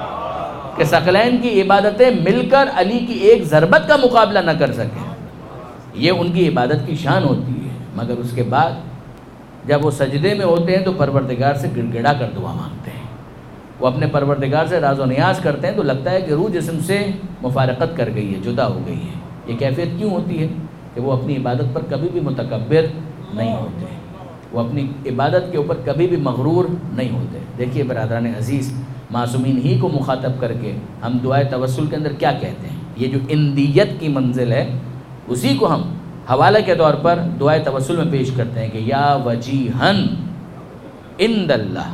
کہ ثقلین کی عبادتیں مل کر علی کی ایک ضربت کا مقابلہ نہ کر سکیں، یہ ان کی عبادت کی شان ہوتی ہے۔ مگر اس کے بعد جب وہ سجدے میں ہوتے ہیں تو پروردگار سے گڑ گڑا کر دعا مانگتے ہیں، وہ اپنے پروردگار سے راز و نیاز کرتے ہیں، تو لگتا ہے کہ روح جسم سے مفارقت کر گئی ہے، جدا ہو گئی ہے۔ یہ کیفیت کیوں ہوتی ہے؟ کہ وہ اپنی عبادت پر کبھی بھی متکبر نہیں ہوتے، وہ اپنی عبادت کے اوپر کبھی بھی مغرور نہیں ہوتے۔ دیکھیے برادران عزیز، معصومین ہی کو مخاطب کر کے ہم دعائے توسل کے اندر کیا کہتے ہیں؟ یہ جو اندیت کی منزل ہے اسی کو ہم حوالہ کے طور پر دعائے توسل میں پیش کرتے ہیں کہ یا وجیہن عند اللہ،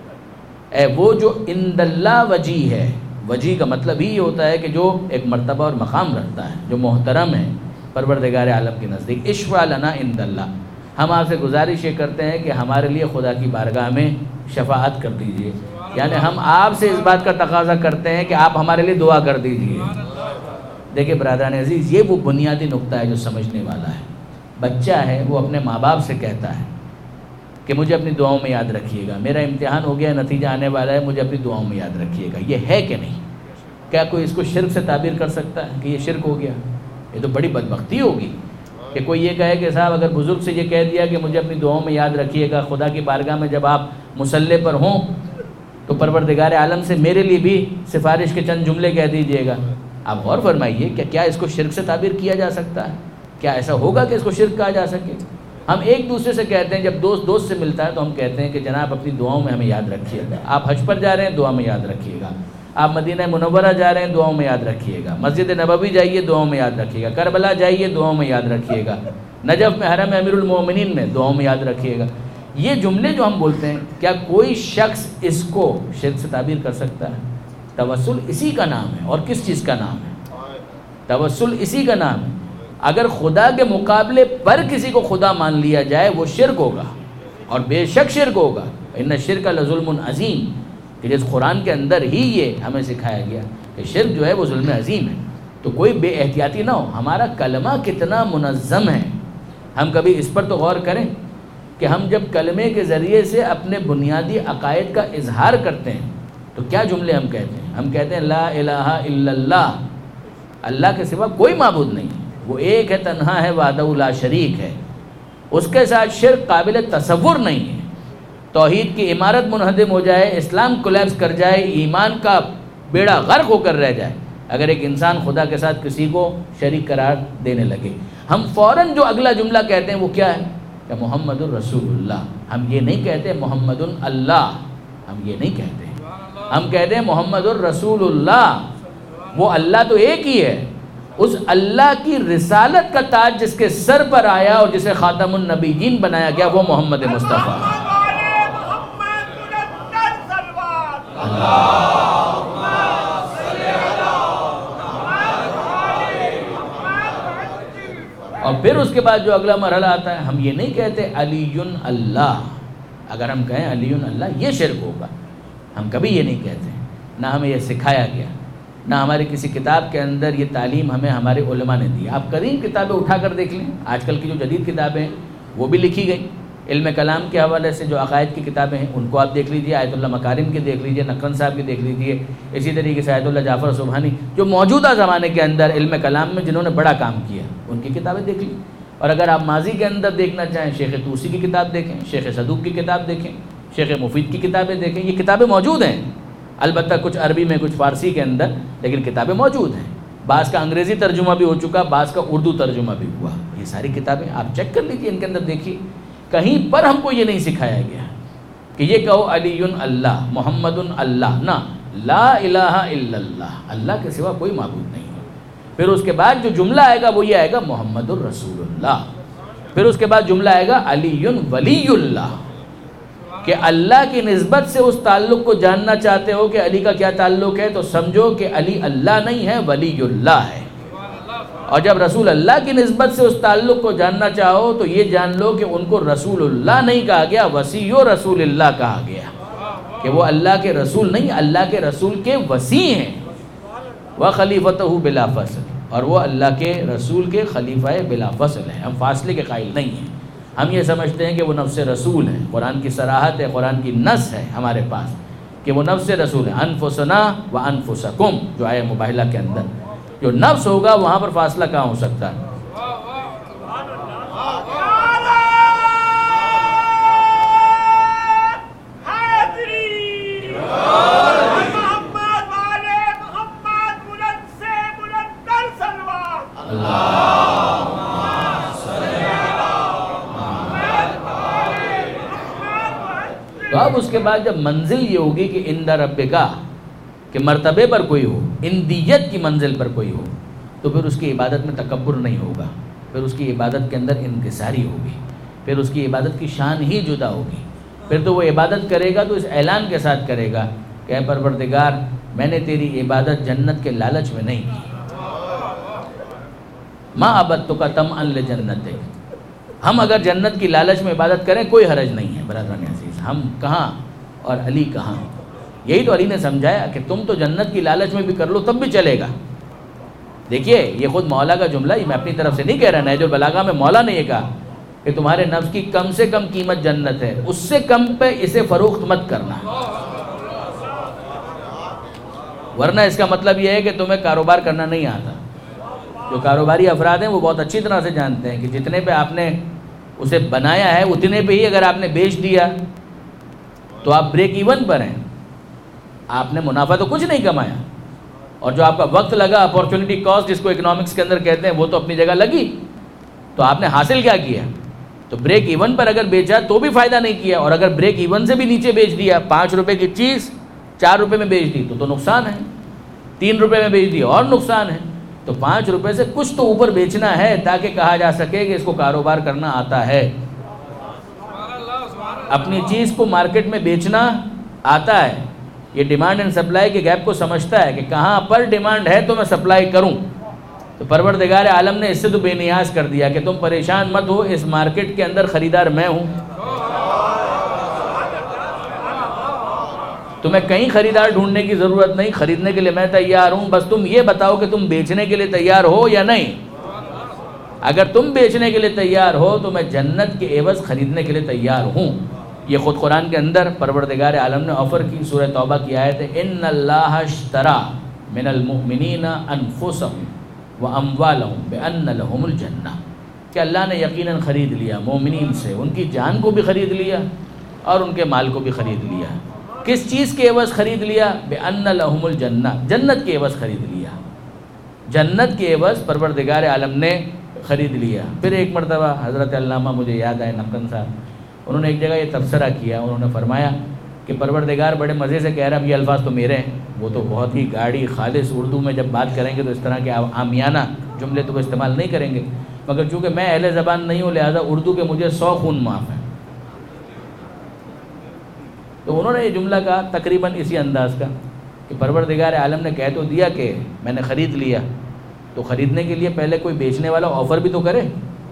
اے وہ جو عند اللہ وجی ہے۔ وجی کا مطلب ہی یہ ہوتا ہے کہ جو ایک مرتبہ اور مقام رکھتا ہے، جو محترم ہے پروردگار عالم کے نزدیک۔ اشفع لنا عند اللہ، ہم آپ سے گزارش یہ کرتے ہیں کہ ہمارے لیے خدا کی بارگاہ میں شفاعت کر دیجئے، یعنی ہم آپ سے اس بات کا تقاضا کرتے ہیں کہ آپ ہمارے لیے دعا کر دیجئے۔ دیکھیں برادران عزیز، یہ وہ بنیادی نقطہ ہے جو سمجھنے والا ہے۔ بچہ ہے وہ اپنے ماں باپ سے کہتا ہے کہ مجھے اپنی دعاؤں میں یاد رکھیے گا، میرا امتحان ہو گیا، نتیجہ آنے والا ہے، مجھے اپنی دعاؤں میں یاد رکھیے گا۔ یہ ہے کہ نہیں؟ کیا کوئی اس کو شرک سے تعبیر کر سکتا ہے کہ یہ شرک ہو گیا؟ یہ تو بڑی بدبختی ہوگی کہ کوئی یہ کہے کہ صاحب اگر بزرگ سے یہ کہہ دیا کہ مجھے اپنی دعاؤں میں یاد رکھیے گا، خدا کی بارگاہ میں جب آپ مصلی پر ہوں تو پروردگار عالم سے میرے لیے بھی سفارش کے چند جملے کہہ دیجئے گا۔ آپ غور فرمائیے کہ کیا اس کو شرک سے تعبیر کیا جا سکتا ہے؟ کیا ایسا ہوگا کہ اس کو شرک کہا جا سکے؟ ہم ایک دوسرے سے کہتے ہیں، جب دوست دوست سے ملتا ہے تو ہم کہتے ہیں کہ جناب اپنی دعاؤں میں ہمیں یاد رکھیے گا، آپ حج پر جا رہے ہیں دعا میں یاد رکھیے گا، آپ مدینہ منورہ جا رہے ہیں دعاؤں میں یاد رکھیے گا، مسجد نبوی جائیے دعاؤں میں یاد رکھیے گا، کربلا جائیے دعاؤں میں یاد رکھیے گا، نجف میں حرم امیر المومنین میں دعاؤں میں یاد رکھیے گا۔ یہ جملے جو ہم بولتے ہیں، کیا کوئی شخص اس کو شرک سے تعبیر کر سکتا ہے؟ توسل اسی کا نام ہے، اور کس چیز کا نام ہے؟ توسل اسی کا نام ہے۔ اگر خدا کے مقابلے پر کسی کو خدا مان لیا جائے وہ شرک ہوگا، اور بے شک شرک ہوگا۔ ان الشرک لظلم عظیم، کہ جس قرآن کے اندر ہی یہ ہمیں سکھایا گیا کہ شرک جو ہے وہ ظلم عظیم ہے۔ تو کوئی بے احتیاطی نہ ہو۔ ہمارا کلمہ کتنا منظم ہے، ہم کبھی اس پر تو غور کریں کہ ہم جب کلمے کے ذریعے سے اپنے بنیادی عقائد کا اظہار کرتے ہیں تو کیا جملے ہم کہتے ہیں؟ ہم کہتے ہیں لا الہ الا اللہ، اللہ کے سوا کوئی معبود نہیں، وہ ایک ہے، تنہا ہے، وحدہ لا شریک ہے، اس کے ساتھ شرک قابل تصور نہیں ہے۔ توحید کی عمارت منہدم ہو جائے، اسلام کولیپس کر جائے، ایمان کا بیڑا غرق ہو کر رہ جائے اگر ایک انسان خدا کے ساتھ کسی کو شریک قرار دینے لگے، ہم فوراً جو اگلا جملہ کہتے ہیں وہ کیا ہے؟ کہ محمد الرسول اللہ۔ ہم یہ نہیں کہتے محمد اللہ، ہم یہ نہیں کہتے، ہم کہتے ہیں محمد الرسول اللہ۔ وہ اللہ تو ایک ہی ہے، اس اللہ کی رسالت کا تاج جس کے سر پر آیا اور جسے خاتم النبیین بنایا گیا وہ محمد مصطفیٰ۔ اور پھر اس کے بعد جو اگلا مرحلہ آتا ہے، ہم یہ نہیں کہتے علی اللہ۔ اگر ہم کہیں علی اللہ یہ شرک ہوگا، ہم کبھی یہ نہیں کہتے، نہ ہمیں یہ سکھایا گیا، نہ ہماری کسی کتاب کے اندر یہ تعلیم ہمیں ہمارے علماء نے دی۔ آپ قدیم کتابیں اٹھا کر دیکھ لیں، آج کل کی جو جدید کتابیں ہیں وہ بھی لکھی گئی، علم کلام کے حوالے سے جو عقائد کی کتابیں ہیں ان کو آپ دیکھ لیجئے، آیت اللہ مکارم کی دیکھ لیجئے، نقن صاحب کی دیکھ لیجئے، اسی طریقے سے آیت اللہ جعفر سبحانی جو موجودہ زمانے کے اندر علم کلام میں جنہوں نے بڑا کام کیا ان کی کتابیں دیکھ لیں۔ اور اگر آپ ماضی کے اندر دیکھنا چاہیں، شیخ طوسی کی کتاب دیکھیں، شیخ صدوق کی کتاب دیکھیں، شیخ مفید کی کتابیں دیکھیں، یہ کتابیں موجود ہیں، البتہ کچھ عربی میں کچھ فارسی کے اندر، لیکن کتابیں موجود ہیں۔ بعض کا انگریزی ترجمہ بھی ہو چکا، بعض کا اردو ترجمہ بھی ہوا۔ یہ ساری کتابیں آپ چیک کر لیجیے، ان کے اندر دیکھیے، کہیں پر ہم کو یہ نہیں سکھایا گیا کہ یہ کہو علی اللہ، محمد اللہ، نہ، لا الہ الا اللہ، اللہ کے سوا کوئی معبود نہیں ہے۔ پھر اس کے بعد جو جملہ آئے گا وہ یہ آئے گا محمد الرسول اللہ۔ پھر اس کے بعد جملہ آئے گا علی ولی اللہ، کہ اللہ کی نسبت سے اس تعلق کو جاننا چاہتے ہو کہ علی کا کیا تعلق ہے تو سمجھو کہ علی اللہ نہیں ہے، ولی اللہ ہے۔ اور جب رسول اللہ کی نسبت سے اس تعلق کو جاننا چاہو تو یہ جان لو کہ ان کو رسول اللہ نہیں کہا گیا، وصی و رسول اللہ کہا گیا، کہ وہ اللہ کے رسول نہیں، اللہ کے رسول کے وصی ہیں، وخلیفتہ بلا فصل، اور وہ اللہ کے رسول کے خلیفہ بلا فصل ہیں، ہم فاصلے کے قائل نہیں ہیں۔ ہم یہ سمجھتے ہیں کہ وہ نفس رسول ہے. قرآن کی صراحت ہے, قرآن کی نص ہے ہمارے پاس کہ وہ نفس رسول ہے. انفسنا و انفسکم جو آیہ مباہلہ کے اندر جو نفس ہوگا وہاں پر فاصلہ کہاں ہو سکتا ہے؟ تو اب اس کے بعد جب منزل یہ ہوگی کہ عند ربک کہ مرتبے پر کوئی ہو, اندیت کی منزل پر کوئی ہو, تو پھر اس کی عبادت میں تکبر نہیں ہوگا, پھر اس کی عبادت کے اندر انکساری ہوگی, پھر اس کی عبادت کی شان ہی جدا ہوگی. پھر تو وہ عبادت کرے گا تو اس اعلان کے ساتھ کرے گا کہ اے پروردگار میں نے تیری عبادت جنت کے لالچ میں نہیں کی. ما عبدتک طمعا لجنتک, ہم اگر جنت کی لالچ میں عبادت کریں کوئی حرج نہیں ہے. برادران عزیز, ہم کہاں اور علی کہاں؟ یہی تو علی نے سمجھایا کہ تم تو جنت کی لالچ میں بھی کر لو تب بھی چلے گا. دیکھیے یہ خود مولا کا جملہ, یہ میں اپنی طرف سے نہیں کہہ رہا, نہج البلاغہ میں مولا نے یہ کہا کہ تمہارے نفس کی کم سے کم قیمت جنت ہے, اس سے کم پہ اسے فروخت مت کرنا, ورنہ اس کا مطلب یہ ہے کہ تمہیں کاروبار کرنا نہیں آتا. جو کاروباری افراد ہیں وہ بہت اچھی طرح سے جانتے ہیں کہ جتنے پہ آپ نے اسے بنایا ہے اتنے پہ ہی اگر آپ نے بیچ دیا تو آپ بریک ایون پر ہیں, آپ نے منافع تو کچھ نہیں کمایا, اور جو آپ کا وقت لگا, اپورچونٹی کاسٹ جس کو اکنامکس کے اندر کہتے ہیں, وہ تو اپنی جگہ لگی, تو آپ نے حاصل کیا کیا؟ تو بریک ایون پر اگر بیچا تو بھی فائدہ نہیں کیا, اور اگر بریک ایون سے بھی نیچے بیچ دیا, پانچ روپے کی چیز چار روپے میں بیچ دی تو تو نقصان ہے, تین روپے میں بیچ دی اور نقصان ہے. تو پانچ روپے سے کچھ تو اوپر بیچنا ہے تاکہ کہا جا سکے کہ اس کو کاروبار کرنا آتا ہے, اپنی چیز کو مارکیٹ میں بیچنا آتا ہے. یہ ڈیمانڈ اینڈ سپلائی کے گیپ کو سمجھتا ہے کہ کہاں پر ڈیمانڈ ہے تو میں سپلائی کروں. تو پروردگار عالم نے اس سے تو بے نیاز کر دیا کہ تم پریشان مت ہو, اس مارکیٹ کے اندر خریدار میں ہوں, تمہیں کہیں خریدار ڈھونڈنے کی ضرورت نہیں, خریدنے کے لیے میں تیار ہوں, بس تم یہ بتاؤ کہ تم بیچنے کے لیے تیار ہو یا نہیں. اگر تم بیچنے کے لیے تیار ہو تو میں جنت کے عوض خریدنے کے لیے تیار ہوں. یہ خود قرآن کے اندر پروردگار عالم نے آفر کی, سورہ توبہ کی آیت ہے, ان اللہ اشترا من المؤمنین انفسهم واموالهم بان لهم الجنہ, کہ اللہ نے یقیناً خرید لیا مومنین سے, ان کی جان کو بھی خرید لیا اور ان کے مال کو بھی خرید لیا. کس چیز کے عوض خرید لیا؟ بِأَنَّ لَهُمُ الْجَنَّةِ, جنت کے عوض خرید لیا, جنت کے عوض پروردگار عالم نے خرید لیا. پھر ایک مرتبہ حضرت علامہ مجھے یاد آئے نقن صاحب, انہوں نے ایک جگہ یہ تبصرہ کیا, انہوں نے فرمایا کہ پروردگار بڑے مزے سے کہہ رہا ہے, اب یہ الفاظ تو میرے ہیں, وہ تو بہت ہی گاڑی خالص اردو میں جب بات کریں گے تو اس طرح کے عامیانہ جملے تو وہ استعمال نہیں کریں گے, مگر چونکہ میں اہل زبان نہیں ہوں لہذا اردو کے مجھے سو خون معاف ہیں. تو انہوں نے یہ جملہ کہا تقریباً اسی انداز کا کہ پروردگار عالم نے کہہ تو دیا کہ میں نے خرید لیا, تو خریدنے کے لیے پہلے کوئی بیچنے والا آفر بھی تو کرے.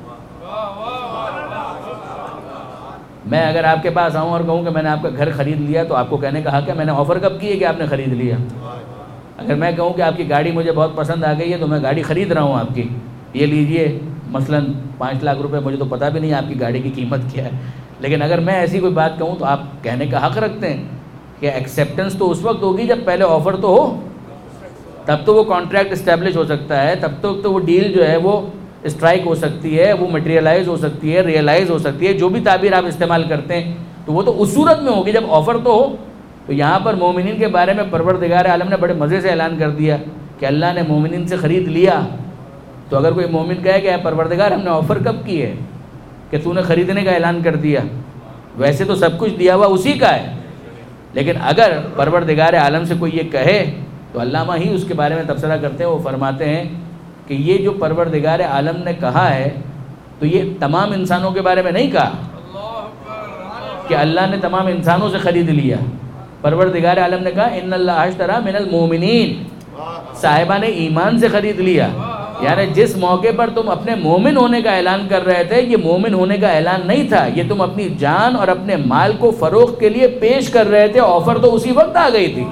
میں اگر آپ کے پاس آؤں اور کہوں کہ میں نے آپ کا گھر خرید لیا تو آپ کو کہنے کا حق ہے, میں نے آفر کب کی ہے کہ آپ نے خرید لیا. اگر میں کہوں کہ آپ کی گاڑی مجھے بہت پسند آ گئی ہے تو میں گاڑی خرید رہا ہوں آپ کی, یہ لیجئے مثلاً پانچ لاکھ روپے, مجھے تو پتہ بھی نہیں آپ کی گاڑی کی قیمت کیا ہے, لیکن اگر میں ایسی کوئی بات کہوں تو آپ کہنے کا حق رکھتے ہیں کہ ایکسیپٹنس تو اس وقت ہوگی جب پہلے آفر تو ہو, تب تو وہ کانٹریکٹ اسٹیبلش ہو سکتا ہے, تب تک تو وہ ڈیل جو ہے وہ اسٹرائک ہو سکتی ہے, وہ مٹیریلائز ہو سکتی ہے, ریئلائز ہو سکتی ہے, جو بھی تعبیر آپ استعمال کرتے ہیں تو وہ تو اس صورت میں ہوگی جب آفر تو ہو. تو یہاں پر مومنین کے بارے میں پروردگار عالم نے بڑے مزے سے اعلان کر دیا کہ اللہ نے مومنین سے خرید لیا. تو اگر کوئی مومن کہے کہ اے پروردگار ہم نے آفر کب کی ہے کہ تو نے خریدنے کا اعلان کر دیا, ویسے تو سب کچھ دیا ہوا اسی کا ہے, لیکن اگر پروردگار عالم سے کوئی یہ کہے تو علامہ ہی اس کے بارے میں تبصرہ کرتے ہیں, وہ فرماتے ہیں کہ یہ جو پروردگار عالم نے کہا ہے تو یہ تمام انسانوں کے بارے میں نہیں کہا کہ اللہ نے تمام انسانوں سے خرید لیا. پروردگار عالم نے کہا ان اللہ اشتری من المؤمنین, صاحبان ایمان سے خرید لیا. یعنی جس موقع پر تم اپنے مومن ہونے کا اعلان کر رہے تھے, یہ مومن ہونے کا اعلان نہیں تھا, یہ تم اپنی جان اور اپنے مال کو فروخت کے لیے پیش کر رہے تھے, آفر تو اسی وقت آ گئی تھی.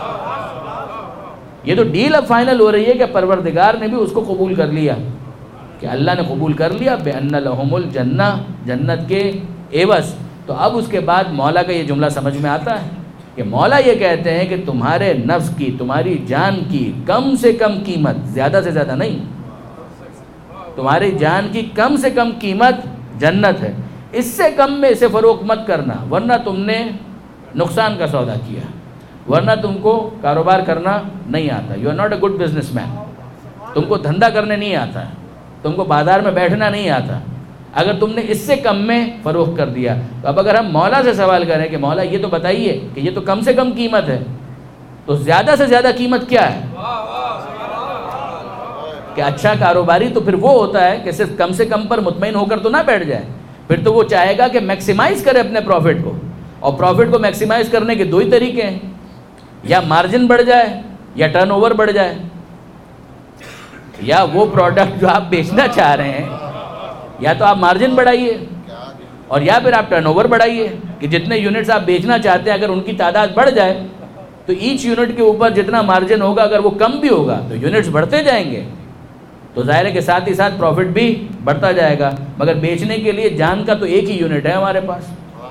یہ تو ڈیل اب فائنل ہو رہی ہے کہ پروردگار نے بھی اس کو قبول کر لیا. کہ اللہ نے قبول کر لیا بِأَنَّ لَهُمُ الْجَنَّةَ، جنت کے عوض. تو اب اس کے بعد مولا کا یہ جملہ سمجھ میں آتا ہے کہ مولا یہ کہتے ہیں کہ تمہارے نفس کی، تمہاری جان کی کم سے کم قیمت، زیادہ سے زیادہ نہیں، تمہاری جان کی کم سے کم قیمت جنت ہے، اس سے کم میں اسے فروخت مت کرنا ورنہ تم نے نقصان کا سودا کیا، ورنہ تم کو کاروبار کرنا نہیں آتا. You are not a good businessman, تم کو دھندا کرنے نہیں آتا ہے، تم کو بازار میں بیٹھنا نہیں آتا اگر تم نے اس سے کم میں فروخت کر دیا. تو اب اگر ہم مولا سے سوال کریں کہ مولا یہ تو بتائیے کہ یہ تو کم سے کم قیمت ہے، تو زیادہ سے زیادہ قیمت کیا ہے؟ کہ اچھا کاروباری تو پھر وہ ہوتا ہے کہ صرف کم سے کم پر مطمئن ہو کر تو نہ بیٹھ جائے، پھر تو وہ چاہے گا کہ میکسیمائز کرے اپنے پروفٹ کو، اور پروفٹ کو میکسیمائز کرنے کے دو ہی طریقے ہیں، یا مارجن بڑھ جائے یا ٹرن اوور بڑھ جائے، یا وہ پروڈکٹ جو آپ بیچنا چاہ رہے ہیں یا تو آپ مارجن بڑھائیے اور یا پھر آپ ٹرن اوور بڑھائیے کہ جتنے یونٹس آپ بیچنا چاہتے ہیں اگر ان کی تعداد بڑھ جائے تو ایچ یونٹ کے اوپر جتنا مارجن ہوگا اگر وہ کم بھی ہوگا تو یونٹس بڑھتے جائیں گے، تو ظاہر ہے کہ ساتھ ہی ساتھ پروفٹ بھی بڑھتا جائے گا. مگر بیچنے کے لیے جان کا تو ایک ہی یونٹ ہے ہمارے پاس،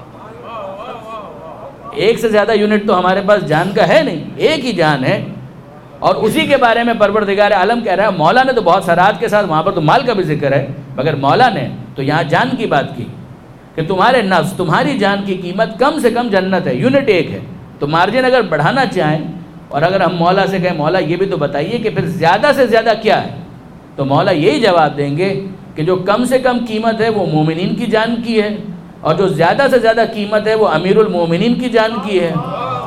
ایک سے زیادہ یونٹ تو ہمارے پاس جان کا ہے نہیں، ایک ہی جان ہے. اور اسی کے بارے میں پروردگار عالم کہہ رہا ہے، مولا نے تو بہت سرات کے ساتھ وہاں پر تو مال کا بھی ذکر ہے، مگر مولا نے تو یہاں جان کی بات کی کہ تمہارے نفس، تمہاری جان کی قیمت کم سے کم جنت ہے، یونٹ ایک ہے. تو مارجن اگر بڑھانا چاہیں اور اگر ہم مولا سے کہیں مولا یہ بھی تو بتائیے کہ پھر زیادہ سے زیادہ کیا ہے، تو مولا یہی جواب دیں گے کہ جو کم سے کم قیمت ہے وہ مومنین کی جان کی ہے، اور جو زیادہ سے زیادہ قیمت ہے وہ امیر المومنین کی جان کی ہے.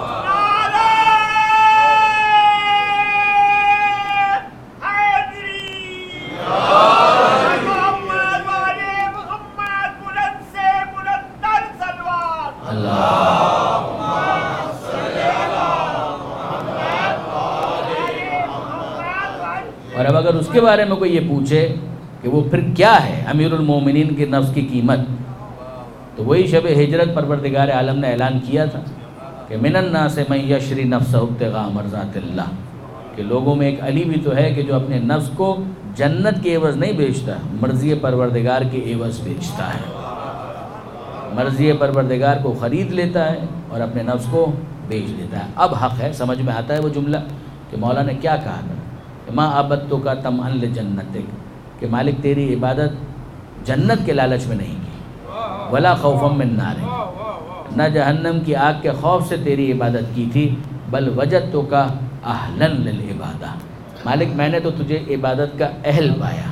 اور اب اگر اس کے بارے میں کوئی یہ پوچھے کہ وہ پھر کیا ہے امیر المومنین کے نفس کی قیمت، تو وہی شب ہجرت پروردگار عالم نے اعلان کیا تھا کہ من الناس من یشری نفسہ ابتغاء مرضات اللہ، کہ لوگوں میں ایک علی بھی تو ہے کہ جو اپنے نفس کو جنت کے عوض نہیں بیچتا، مرضی پروردگار کے عوض بیچتا ہے، مرضی پروردگار کو خرید لیتا ہے اور اپنے نفس کو بیچ لیتا ہے. اب حق ہے، سمجھ میں آتا ہے وہ جملہ کہ مولا نے کیا کہا تھا کہ ما عبدتک طمعا لجنتک، کہ مالک تیری عبادت جنت کے لالچ میں نہیں کی، ولا خوفا من نار، نہ جہنم کی آگ کے خوف سے تیری عبادت کی تھی، بل وجدتک اہلا للعبادہ، مالک میں نے تو تجھے عبادت کا اہل پایا.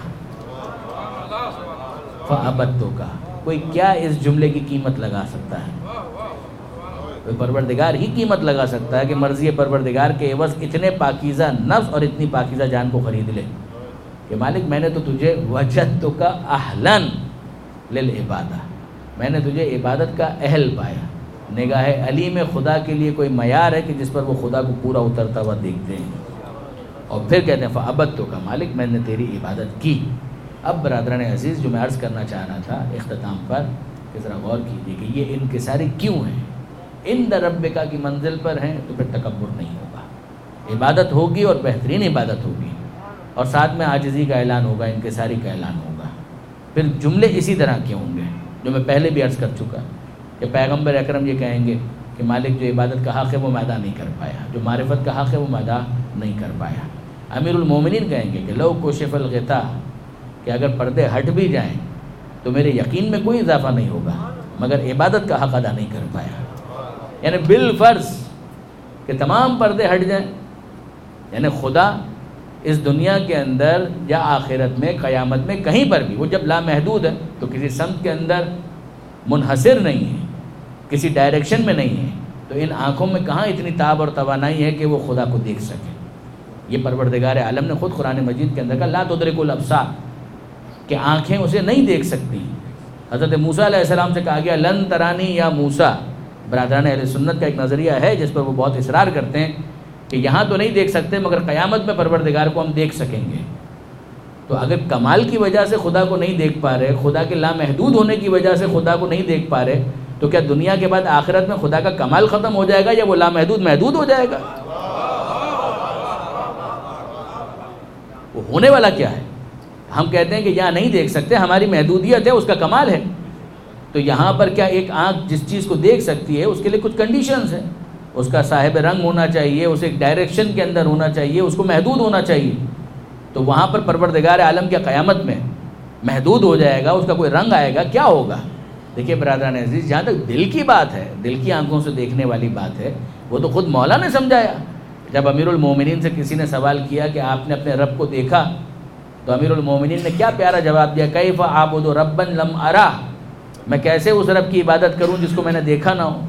فعبدتک، کوئی کیا اس جملے کی قیمت لگا سکتا ہے؟ کوئی پروردگار ہی قیمت لگا سکتا ہے کہ مرضی پروردگار کے عوض اتنے پاکیزہ نفس اور اتنی پاکیزہ جان کو خرید لے کہ مالک میں نے تو تجھے وجدتک اہلا للعبادہ، میں نے تجھے عبادت کا اہل پایا. نگاہ علی میں خدا کے لیے کوئی معیار ہے کہ جس پر وہ خدا کو پورا اترتا ہوا دیکھتے ہیں. اور پھر کہتے ہیں فعبدتک، مالک میں نے تیری عبادت کی. اب برادران عزیز جو میں عرض کرنا چاہ رہا تھا اختتام پر کہ ذرا غور کیجیے کہ یہ انکساری کیوں ہیں. ان در ربکا کی منزل پر ہیں تو پھر تکبر نہیں ہوگا، عبادت ہوگی اور بہترین عبادت ہوگی، اور ساتھ میں عاجزی کا اعلان ہوگا، انکساری کا اعلان ہوگا. پھر جملے اسی طرح کے ہوں گے جو میں پہلے بھی عرض کر چکا کہ پیغمبر اکرم یہ کہیں گے کہ مالک جو عبادت کا حق ہے وہ میں ادا نہیں کر پایا، جو معرفت کا حق ہے وہ میں ادا نہیں کر پایا. امیر المومنین کہیں گے کہ لو کشف الغطا، کہ اگر پردے ہٹ بھی جائیں تو میرے یقین میں کوئی اضافہ نہیں ہوگا، مگر عبادت کا حق ادا نہیں کر پایا. یعنی بالفرض کہ تمام پردے ہٹ جائیں، یعنی خدا اس دنیا کے اندر یا آخرت میں قیامت میں کہیں پر بھی، وہ جب لامحدود ہے تو کسی سمت کے اندر منحصر نہیں ہے، کسی ڈائریکشن میں نہیں ہے، تو ان آنکھوں میں کہاں اتنی تاب اور توانائی ہے کہ وہ خدا کو دیکھ سکے. یہ پروردگار عالم نے خود قرآن مجید کے اندر کہا لا تدرک الابصار، کہ آنکھیں اسے نہیں دیکھ سکتی. حضرت موسیٰ علیہ السلام سے کہا گیا لن ترانی یا موسیٰ. برادران اہل سنت کا ایک نظریہ ہے جس پر وہ بہت اصرار کرتے ہیں کہ یہاں تو نہیں دیکھ سکتے مگر قیامت میں پروردگار کو ہم دیکھ سکیں گے. تو اگر کمال کی وجہ سے خدا کو نہیں دیکھ پا رہے، خدا کے لامحدود ہونے کی وجہ سے خدا کو نہیں دیکھ پا رہے، تو کیا دنیا کے بعد آخرت میں خدا کا کمال ختم ہو جائے گا یا وہ لامحدود محدود ہو جائے گا؟ وہ ہونے والا کیا ہے؟ ہم کہتے ہیں کہ یہاں نہیں دیکھ سکتے، ہماری محدودیت ہے، اس کا کمال ہے. تو یہاں پر کیا ایک آنکھ جس چیز کو دیکھ سکتی ہے اس کے لیے کچھ کنڈیشنز ہیں. اس کا صاحب رنگ ہونا چاہیے، اس ایک ڈائریکشن کے اندر ہونا چاہیے، اس کو محدود ہونا چاہیے. تو وہاں پر پروردگار عالم کی قیامت میں محدود ہو جائے گا، اس کا کوئی رنگ آئے گا، کیا ہوگا؟ دیکھیے برادران عزیز، جہاں تک دل کی بات ہے، دل کی آنکھوں سے دیکھنے والی بات ہے، وہ تو خود مولا نے سمجھایا. جب امیر المومنین سے کسی نے سوال کیا کہ آپ نے اپنے رب کو دیکھا، تو امیر المومنین نے کیا پیارا جواب دیا، کیف اعبد ربا لم ارا، میں کیسے اس رب کی عبادت کروں جس کو میں نے دیکھا نہ ہو.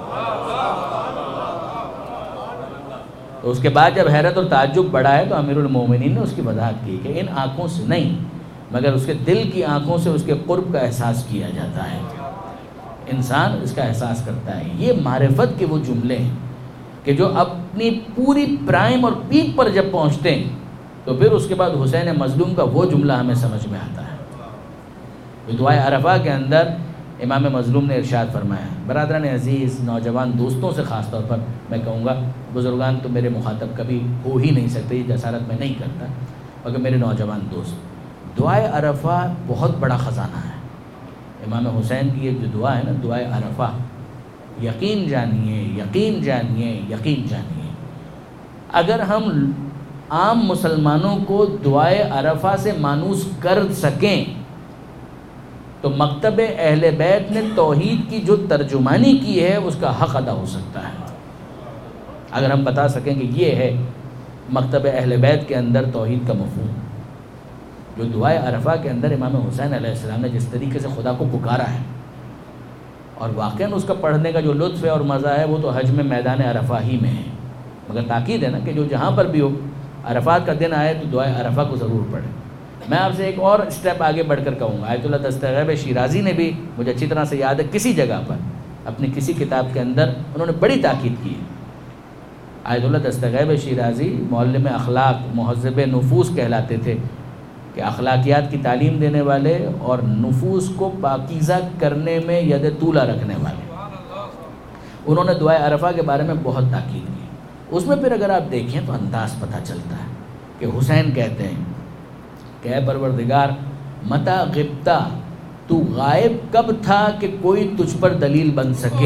تو اس کے بعد جب حیرت اور تعجب بڑھا ہے تو امیر المومنین نے اس کی وضاحت کی کہ ان آنکھوں سے نہیں مگر اس کے دل کی آنکھوں سے اس کے قرب کا احساس کیا جاتا ہے. انسان اس کا احساس کرتا ہے. یہ معرفت کے وہ جملے ہیں کہ جو اپنی پوری پرائم اور پیک پر جب پہنچتے ہیں تو پھر اس کے بعد حسین مظلوم کا وہ جملہ ہمیں سمجھ میں آتا ہے. دعائے عرفہ کے اندر امام مظلوم نے ارشاد فرمایا. برادران عزیز، نوجوان دوستوں سے خاص طور پر میں کہوں گا، بزرگان تو میرے مخاطب کبھی ہو ہی نہیں سکتے، یہ جسارت میں نہیں کرتا، مگر میرے نوجوان دوست، دعائے عرفہ بہت بڑا خزانہ ہے. امام حسین کی یہ جو دعا ہے نا، دعائے عرفہ، یقین جانیے یقین جانیے یقین جانیے. اگر ہم عام مسلمانوں کو دعائے عرفہ سے مانوس کر سکیں تو مکتب اہل بیت نے توحید کی جو ترجمانی کی ہے اس کا حق ادا ہو سکتا ہے. اگر ہم بتا سکیں کہ یہ ہے مکتب اہل بیت کے اندر توحید کا مفہوم. جو دعائے عرفہ کے اندر امام حسین علیہ السلام نے جس طریقے سے خدا کو پکارا ہے، اور واقعاً اس کا پڑھنے کا جو لطف ہے اور مزہ ہے وہ تو حج میں میدان عرفہ ہی میں ہے. مگر تاکید ہے نا کہ جو جہاں پر بھی ہو، عرفات کا دن آئے تو دعائے عرفہ کو ضرور پڑھیں. میں آپ سے ایک اور اسٹیپ آگے بڑھ کر کہوں گا. آیت اللہ دستغیب شیرازی نے بھی، مجھے اچھی طرح سے یاد ہے، کسی جگہ پر اپنی کسی کتاب کے اندر انہوں نے بڑی تاکید کی ہے. آیت اللہ دستغیب شیرازی معلم اخلاق، مہذب نفوس کہلاتے تھے، کہ اخلاقیات کی تعلیم دینے والے اور نفوس کو پاکیزہ کرنے میں ید طولہ رکھنے والے. انہوں نے دعائے عرفہ کے بارے میں بہت تاکید کی. اس میں پھر اگر آپ دیکھیں تو انداز پتہ چلتا ہے کہ حسین کہتے ہیں کہ اے پروردگار، متا غبتا، تو غائب کب تھا کہ کوئی تجھ پر دلیل بن سکے.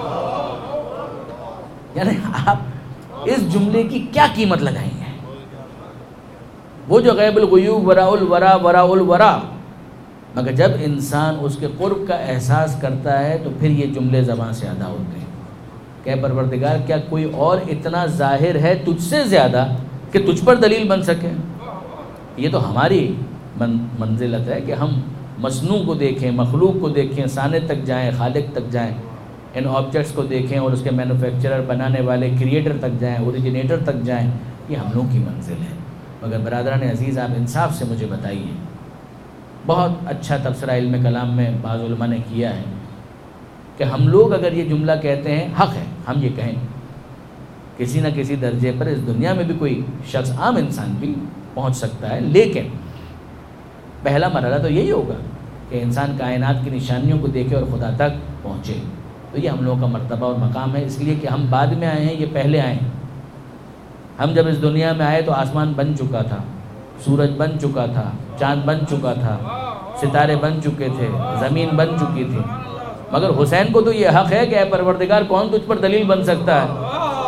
یعنی آپ اس جملے کی کیا قیمت لگائیں گے؟ وہ جو غیب الغیوب وراء الورا وراء الورا، مگر جب انسان اس کے قرب کا احساس کرتا ہے تو پھر یہ جملے زبان سے ادا ہوتے ہیں کہ پروردگار، کیا کوئی اور اتنا ظاہر ہے تجھ سے زیادہ کہ تجھ پر دلیل بن سکے؟ یہ تو ہماری من منزلت ہے کہ ہم مصنوع کو دیکھیں، مخلوق کو دیکھیں، صانع تک جائیں، خالق تک جائیں، ان آبجیکٹس کو دیکھیں اور اس کے مینوفیکچرر، بنانے والے، کریٹر تک جائیں، اوریجنیٹر تک جائیں. یہ ہم لوگوں کی منزل ہے. مگر برادران عزیز، آپ انصاف سے مجھے بتائیے، بہت اچھا تبصرہ علم کلام میں بعض علماء نے کیا ہے کہ ہم لوگ اگر یہ جملہ کہتے ہیں، حق ہے ہم یہ کہیں، کسی نہ کسی درجے پر اس دنیا میں بھی کوئی شخص، عام انسان بھی پہنچ سکتا ہے، لیکن پہلا مرحلہ تو یہی ہوگا کہ انسان کائنات کی نشانیوں کو دیکھے اور خدا تک پہنچے. تو یہ ہم لوگوں کا مرتبہ اور مقام ہے، اس لیے کہ ہم بعد میں آئے ہیں، یہ پہلے آئے ہیں. ہم جب اس دنیا میں آئے تو آسمان بن چکا تھا، سورج بن چکا تھا، چاند بن چکا تھا، ستارے بن چکے تھے، زمین بن چکی تھی. مگر حسین کو تو یہ حق ہے کہ اے پروردگار، کون تجھ پر دلیل بن سکتا ہے؟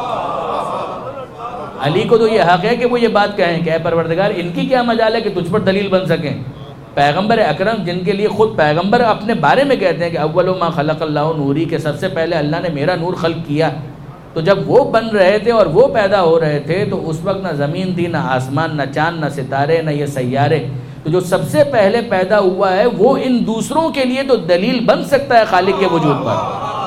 علی کو تو یہ حق ہے کہ وہ یہ بات کہیں کہ اے پروردگار، ان کی کیا مجال ہے کہ تجھ پر دلیل بن سکیں؟ پیغمبر اکرم، جن کے لیے خود پیغمبر اپنے بارے میں کہتے ہیں کہ اول ما خلق اللہ نوری، کہ سب سے پہلے اللہ نے میرا نور خلق کیا. تو جب وہ بن رہے تھے اور وہ پیدا ہو رہے تھے تو اس وقت نہ زمین تھی، نہ آسمان، نہ چاند، نہ ستارے، نہ یہ سیارے. تو جو سب سے پہلے پیدا ہوا ہے وہ ان دوسروں کے لیے تو دلیل بن سکتا ہے خالق کے وجود پر،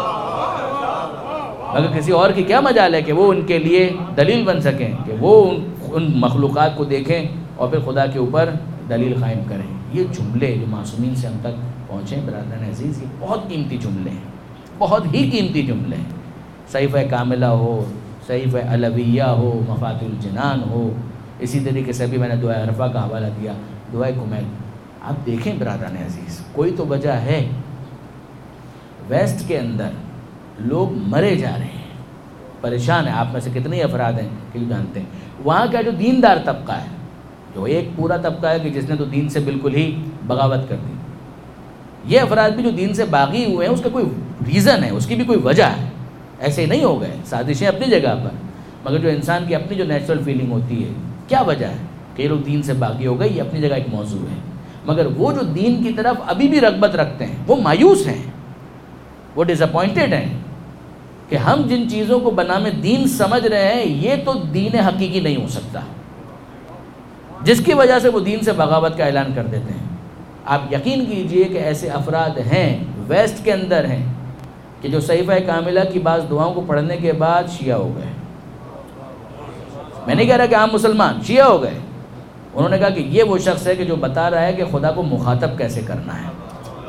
اگر کسی اور کی کیا مجال ہے کہ وہ ان کے لیے دلیل بن سکیں، کہ وہ ان, ان مخلوقات کو دیکھیں اور پھر خدا کے اوپر دلیل قائم کریں. یہ جملے جو معصومین سے ہم تک پہنچے برادران عزیز، یہ بہت قیمتی جملے ہیں، بہت ہی قیمتی جملے ہیں. صحیفہ کاملہ ہو، صحیفہ علویہ ہو، مفاتح الجنان ہو، اسی طریقے سے بھی میں نے دعائے عرفہ کا حوالہ دیا، دعائے کمیل. آپ دیکھیں برادران عزیز، کوئی تو وجہ ہے. ویسٹ کے اندر لوگ مرے جا رہے ہیں، پریشان ہیں. آپ میں سے کتنے افراد ہیں کہ جو جانتے ہیں وہاں کا جو دیندار طبقہ ہے، جو ایک پورا طبقہ ہے کہ جس نے تو دین سے بالکل ہی بغاوت کر دی. یہ افراد بھی جو دین سے باغی ہوئے ہیں اس کا کوئی ریزن ہے, اس کی بھی کوئی وجہ ہے, ایسے ہی نہیں ہو گئے. سازشیں اپنی جگہ پر, مگر جو انسان کی اپنی جو نیچرل فیلنگ ہوتی ہے, کیا وجہ ہے کہ یہ لوگ دین سے باغی ہو گئے, یہ اپنی جگہ ایک موضوع ہے. مگر وہ جو دین کی طرف ابھی بھی رغبت رکھتے ہیں وہ مایوس ہیں, وہ ڈس اپوائنٹڈ ہیں کہ ہم جن چیزوں کو بنام دین سمجھ رہے ہیں یہ تو دین حقیقی نہیں ہو سکتا, جس کی وجہ سے وہ دین سے بغاوت کا اعلان کر دیتے ہیں. آپ یقین کیجئے کہ ایسے افراد ہیں ویسٹ کے اندر ہیں کہ جو صحیفہ کاملہ کی بعض دعاؤں کو پڑھنے کے بعد شیعہ ہو گئے. میں نہیں کہہ رہا کہ عام مسلمان شیعہ ہو گئے. انہوں نے کہا کہ یہ وہ شخص ہے کہ جو بتا رہا ہے کہ خدا کو مخاطب کیسے کرنا ہے.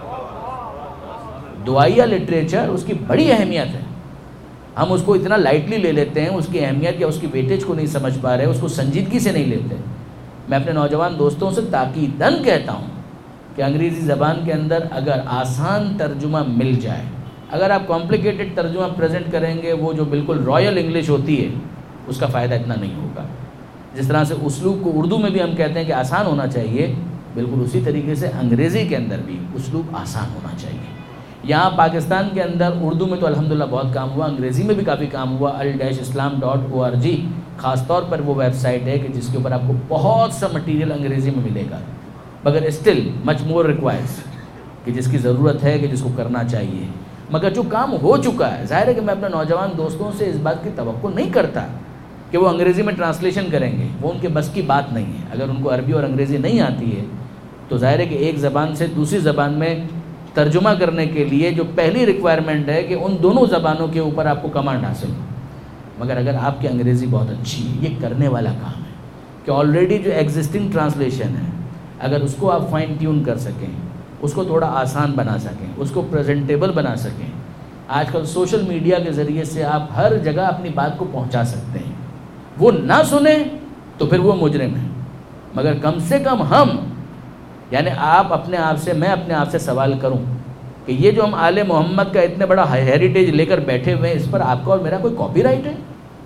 دعائیہ لٹریچر اس کی بڑی اہمیت ہے, ہم اس کو اتنا لائٹلی لے لیتے ہیں, اس کی اہمیت یا اس کی ویٹیج کو نہیں سمجھ پا رہے, اس کو سنجیدگی سے نہیں لیتے. میں اپنے نوجوان دوستوں سے تاکیداً کہتا ہوں کہ انگریزی زبان کے اندر اگر آسان ترجمہ مل جائے, اگر آپ کمپلیکیٹڈ ترجمہ پریزنٹ کریں گے وہ جو بالکل رائل انگلش ہوتی ہے اس کا فائدہ اتنا نہیں ہوگا. جس طرح سے اسلوب کو اردو میں بھی ہم کہتے ہیں کہ آسان ہونا چاہیے, بالکل اسی طریقے سے انگریزی کے اندر بھی اسلوب آسان ہونا چاہیے. یہاں پاکستان کے اندر اردو میں تو الحمدللہ بہت کام ہوا, انگریزی میں بھی کافی کام ہوا. Al dash Islam dot O R G خاص طور پر وہ ویب سائٹ ہے کہ جس کے اوپر آپ کو بہت سا مٹیریل انگریزی میں ملے گا, مگر اسٹل مچ مور ریکوائرز کہ جس کی ضرورت ہے کہ جس کو کرنا چاہیے. مگر جو کام ہو چکا ہے, ظاہر ہے کہ میں اپنے نوجوان دوستوں سے اس بات کی توقع نہیں کرتا کہ وہ انگریزی میں ٹرانسلیشن کریں گے, وہ ان کے بس کی بات نہیں ہے. اگر ان کو عربی اور انگریزی نہیں آتی ہے تو ظاہر ہے کہ ایک زبان سے دوسری زبان میں ترجمہ کرنے کے لیے جو پہلی ریکوائرمنٹ ہے کہ ان دونوں زبانوں کے اوپر آپ کو کمانڈ حاصل ہو. مگر اگر آپ کی انگریزی بہت اچھی ہے, یہ کرنے والا کام ہے کہ آلریڈی جو ایگزسٹنگ ٹرانسلیشن ہے اگر اس کو آپ فائن ٹیون کر سکیں, اس کو تھوڑا آسان بنا سکیں, اس کو پریزنٹیبل بنا سکیں. آج کل سوشل میڈیا کے ذریعے سے آپ ہر جگہ اپنی بات کو پہنچا سکتے ہیں. وہ نہ سنیں تو پھر وہ مجرم ہے, مگر کم سے کم ہم, یعنی آپ اپنے آپ سے, میں اپنے آپ سے سوال کروں کہ یہ جو ہم آل محمد کا اتنے بڑا ہیریٹیج لے کر بیٹھے ہوئے ہیں, اس پر آپ کا اور میرا کوئی کاپی رائٹ ہے؟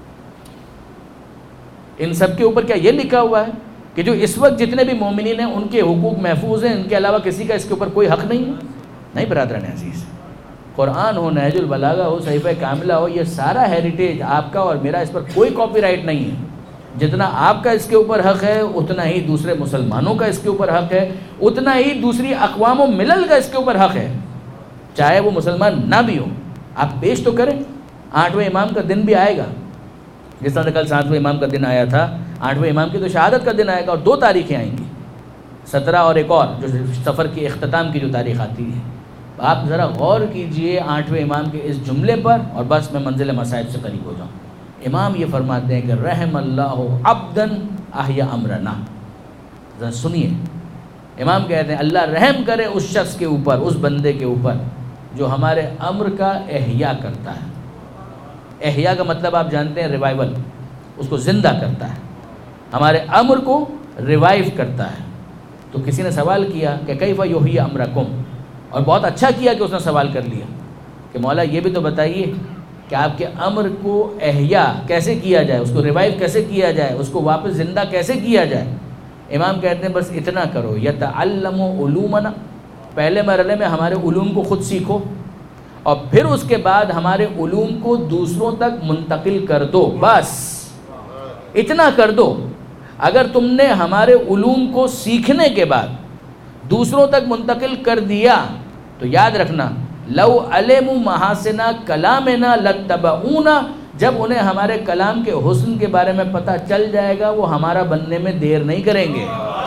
ان سب کے اوپر کیا یہ لکھا ہوا ہے کہ جو اس وقت جتنے بھی مومنین ہیں ان کے حقوق محفوظ ہیں, ان کے علاوہ کسی کا اس کے اوپر کوئی حق نہیں ہے؟ نہیں برادران عزیز, قرآن ہو, نہج البلاغہ ہو, صحیفہ کاملہ ہو, یہ سارا ہیریٹیج آپ کا اور میرا, اس پر کوئی کاپی رائٹ نہیں ہے. جتنا آپ کا اس کے اوپر حق ہے اتنا ہی دوسرے مسلمانوں کا اس کے اوپر حق ہے, اتنا ہی دوسری اقوام و ملل کا اس کے اوپر حق ہے, چاہے وہ مسلمان نہ بھی ہو. آپ پیش تو کریں. آٹھویں امام کا دن بھی آئے گا, جس طرح کل ساتویں امام کا دن آیا تھا, آٹھویں امام کی تو شہادت کا دن آئے گا, اور دو تاریخیں آئیں گی, سترہ اور ایک اور جو سفر کی اختتام کی جو تاریخ آتی ہے. آپ ذرا غور کیجئے آٹھویں امام کے اس جملے پر, اور بس میں منزل مصائب سے قریب ہو جاؤں. امام یہ فرماتے ہیں کہ رحم اللہ عبدن احیا امرنا. ذرا سنیے, امام کہتے ہیں اللہ رحم کرے اس شخص کے اوپر, اس بندے کے اوپر جو ہمارے امر کا احیا کرتا ہے. احیا کا مطلب آپ جانتے ہیں ریوائول, اس کو زندہ کرتا ہے, ہمارے امر کو ریوائیو کرتا ہے. تو کسی نے سوال کیا کہ کیف یحیی امرکم, اور بہت اچھا کیا کہ اس نے سوال کر لیا کہ مولا یہ بھی تو بتائیے کہ آپ کے امر کو احیا کیسے کیا جائے, اس کو ریوائیو کیسے کیا جائے, اس کو واپس زندہ کیسے کیا جائے. امام کہتے ہیں بس اتنا کرو, یتعلم علومنا, پہلے مرحلے میں ہمارے علوم کو خود سیکھو, اور پھر اس کے بعد ہمارے علوم کو دوسروں تک منتقل کر دو. بس اتنا کر دو. اگر تم نے ہمارے علوم کو سیکھنے کے بعد دوسروں تک منتقل کر دیا تو یاد رکھنا, لو علموا محاسن کلامنا لاتبعونا, جب انہیں ہمارے کلام کے حسن کے بارے میں پتہ چل جائے گا وہ ہمارا بننے میں دیر نہیں کریں گے,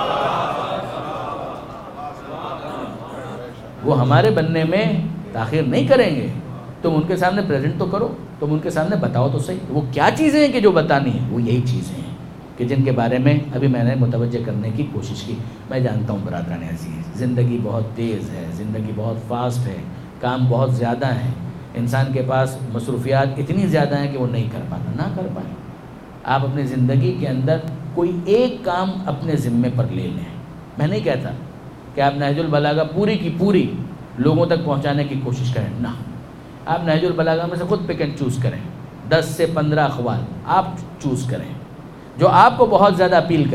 وہ ہمارے بننے میں تاخیر نہیں کریں گے. تم ان کے سامنے پریزنٹ تو کرو, تم ان کے سامنے بتاؤ تو صحیح وہ کیا چیزیں ہیں کہ جو بتانی ہیں. وہ یہی چیزیں ہیں کہ جن کے بارے میں ابھی میں نے متوجہ کرنے کی کوشش کی. میں جانتا ہوں برادران عزیز, زندگی بہت تیز ہے, زندگی بہت فاسٹ ہے, کام بہت زیادہ ہیں, انسان کے پاس مصروفیات اتنی زیادہ ہیں کہ وہ نہیں کر پاتا. نہ کر پائیں, آپ اپنی زندگی کے اندر کوئی ایک کام اپنے ذمے پر لے لیں. میں نہیں کہتا کہ آپ نہج البلاغہ پوری کی پوری لوگوں تک پہنچانے کی کوشش کریں, نہ, آپ نہج البلاغہ میں سے خود پک اینڈ چوز کریں, دس سے پندرہ اقوال آپ چوز کریں جو آپ کو بہت زیادہ اپیل کریں.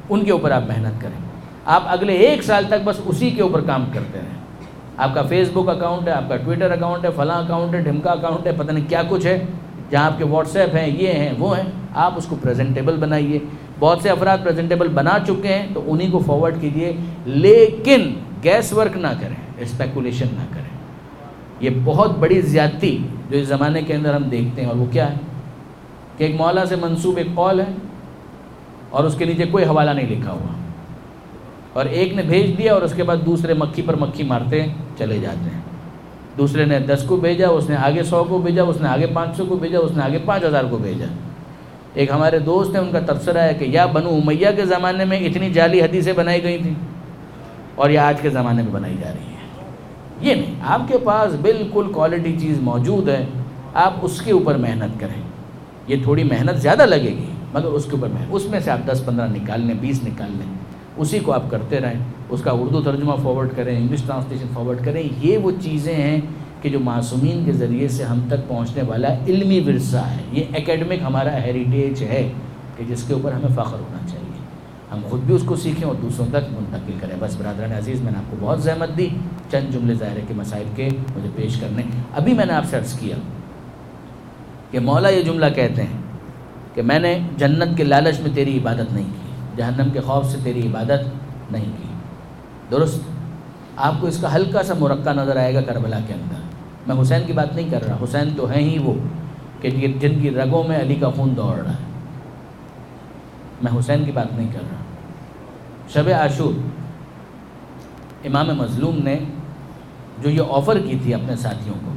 ان کے اوپر آپ محنت کریں. آپ اگلے ایک سال تک بس اسی کے اوپر کام کرتے رہیں. آپ کا فیس بک اکاؤنٹ ہے, آپ کا ٹویٹر اکاؤنٹ ہے, فلاں اکاؤنٹ ہے, ڈھمکا اکاؤنٹ ہے, پتہ نہیں کیا کچھ ہے, جہاں آپ کے واٹس ایپ ہیں, یہ ہیں وہ ہیں, آپ اس کو پریزنٹیبل بنائیے. بہت سے افراد پریزنٹیبل بنا چکے ہیں تو انہی کو فارورڈ کیجئے, لیکن گیس ورک نہ کریں, اسپیکولیشن نہ کریں. یہ بہت بڑی زیادتی جو اس زمانے کے اندر ہم دیکھتے ہیں, اور وہ کیا ہے کہ ایک مولا سے منسوب ایک قول ہے اور اس کے نیچے کوئی حوالہ نہیں لکھا ہوا, اور ایک نے بھیج دیا اور اس کے بعد دوسرے مکھی پر مکھی مارتے چلے جاتے ہیں. دوسرے نے دس کو بھیجا, اس نے آگے سو کو بھیجا, اس نے آگے پانچ سو کو بھیجا, اس نے آگے پانچ ہزار کو بھیجا. ایک ہمارے دوست ہیں, ان کا تبصرہ ہے کہ یا بنو امیہ کے زمانے میں اتنی جعلی حدیثیں بنائی گئی تھیں اور یہ آج کے زمانے میں بنائی جا رہی ہیں. یہ نہیں, آپ کے پاس بالکل کوالٹی چیز موجود ہے, آپ اس کے اوپر محنت کریں. یہ تھوڑی محنت زیادہ لگے گی مگر اس کے اوپر محنت, اس میں سے آپ دس پندرہ نکال لیں, بیس نکال لیں, اسی کو آپ کرتے رہیں. اس کا اردو ترجمہ فارورڈ کریں, انگلش ٹرانسلیشن فارورڈ کریں. یہ وہ چیزیں ہیں کہ جو معصومین کے ذریعے سے ہم تک پہنچنے والا علمی ورثہ ہے. یہ اکیڈمک ہمارا ہیریٹیج ہے کہ جس کے اوپر ہمیں فخر ہونا چاہیے. ہم خود بھی اس کو سیکھیں اور دوسروں تک منتقل کریں. بس برادران عزیز, میں نے آپ کو بہت زحمت دی, چند جملے ظاہر کے مسائل کے مجھے پیش کرنے. ابھی میں نے آپ سے عرض کیا کہ مولا یہ جملہ کہتے ہیں کہ میں نے جنت کے لالچ میں تیری عبادت نہیں کی, جہنم کے خوف سے تیری عبادت نہیں کی. درست, آپ کو اس کا ہلکا سا مرقع نظر آئے گا کربلا کے اندر. میں حسین کی بات نہیں کر رہا, حسین تو ہیں ہی وہ کہ جن کی رگوں میں علی کا خون دوڑ رہا ہے. میں حسین کی بات نہیں کر رہا. شب عاشور امام مظلوم نے جو یہ آفر کی تھی اپنے ساتھیوں کو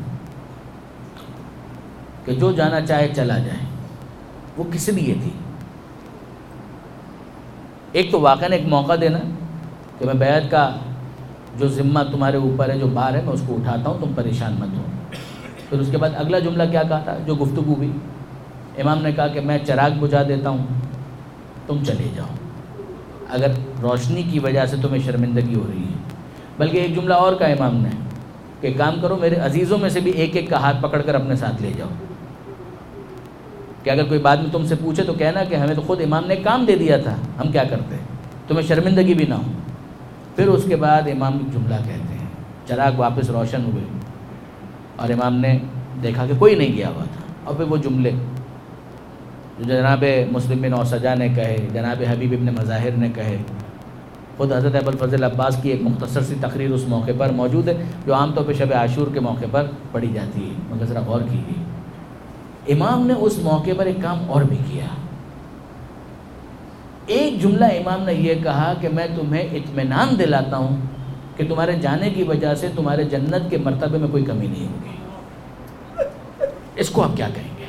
کہ جو جانا چاہے چلا جائے, وہ کس لیے تھی؟ ایک تو واقعاً ایک موقع دینا کہ میں بیعت کا جو ذمہ تمہارے اوپر ہے, جو بار ہے, میں اس کو اٹھاتا ہوں, تم پریشان مت ہو. پھر اس کے بعد اگلا جملہ کیا کہا تھا, جو گفتگو بھی امام نے کہا کہ میں چراغ بجھا دیتا ہوں, تم چلے جاؤ اگر روشنی کی وجہ سے تمہیں شرمندگی ہو رہی ہے. بلکہ ایک جملہ اور کہا امام نے کہ کام کرو, میرے عزیزوں میں سے بھی ایک ایک کا ہاتھ پکڑ کر اپنے ساتھ لے جاؤ, کہ اگر کوئی بعد میں تم سے پوچھے تو کہنا کہ ہمیں تو خود امام نے کام دے دیا تھا, ہم کیا کرتے, تمہیں شرمندگی بھی نہ ہو. پھر اس کے بعد امام جملہ کہتے ہیں, چراغ واپس روشن ہوئے اور امام نے دیکھا کہ کوئی نہیں گیا ہوا تھا. اور پھر وہ جملے جو جناب مسلم بن اوسجا نے کہے, جناب حبیب ابن مظاہر نے کہے, خود حضرت ابوالفضل عباس کی ایک مختصر سی تقریر اس موقع پر موجود ہے جو عام طور پہ شب عاشور کے موقع پر پڑھی جاتی ہے, مگر ذرا غور کیجیے. امام نے اس موقع پر ایک کام اور بھی کیا. ایک جملہ امام نے یہ کہا کہ میں تمہیں اطمینان دلاتا ہوں کہ تمہارے جانے کی وجہ سے تمہارے جنت کے مرتبے میں کوئی کمی نہیں ہوگی. اس کو آپ کیا کہیں گے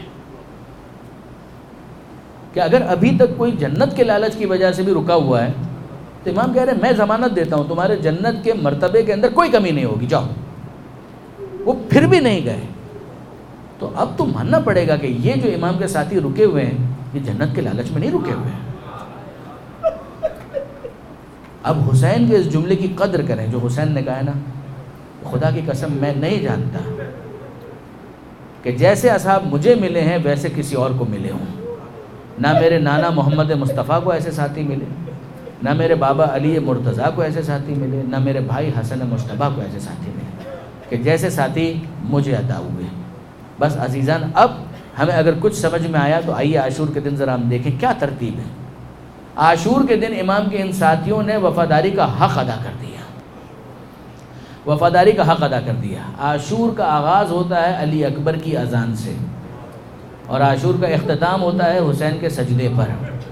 کہ اگر ابھی تک کوئی جنت کے لالچ کی وجہ سے بھی رکا ہوا ہے تو امام کہہ رہے ہیں میں ضمانت دیتا ہوں تمہارے جنت کے مرتبے کے اندر کوئی کمی نہیں ہوگی, جاؤ. وہ پھر بھی نہیں گئے. تو اب تو ماننا پڑے گا کہ یہ جو امام کے ساتھی رکے ہوئے ہیں یہ جنت کے لالچ میں نہیں رکے ہوئے ہیں. اب حسین کے اس جملے کی قدر کریں جو حسین نے کہا ہے نا, خدا کی قسم میں نہیں جانتا کہ جیسے اصحاب مجھے ملے ہیں ویسے کسی اور کو ملے ہوں. نہ میرے نانا محمد مصطفیٰ کو ایسے ساتھی ملے, نہ میرے بابا علی مرتضیٰ کو ایسے ساتھی ملے, نہ میرے بھائی حسن مجتبیٰ کو ایسے ساتھی ملے کہ جیسے ساتھی مجھے عطا ہوئے. بس عزیزان, اب ہمیں اگر کچھ سمجھ میں آیا تو آئیے عاشور کے دن ذرا ہم دیکھیں کیا ترتیب ہے. عاشور کے دن امام کے ان ساتھیوں نے وفاداری کا حق ادا کر دیا, وفاداری کا حق ادا کر دیا. عاشور کا آغاز ہوتا ہے علی اکبر کی اذان سے اور عاشور کا اختتام ہوتا ہے حسین کے سجدے پر.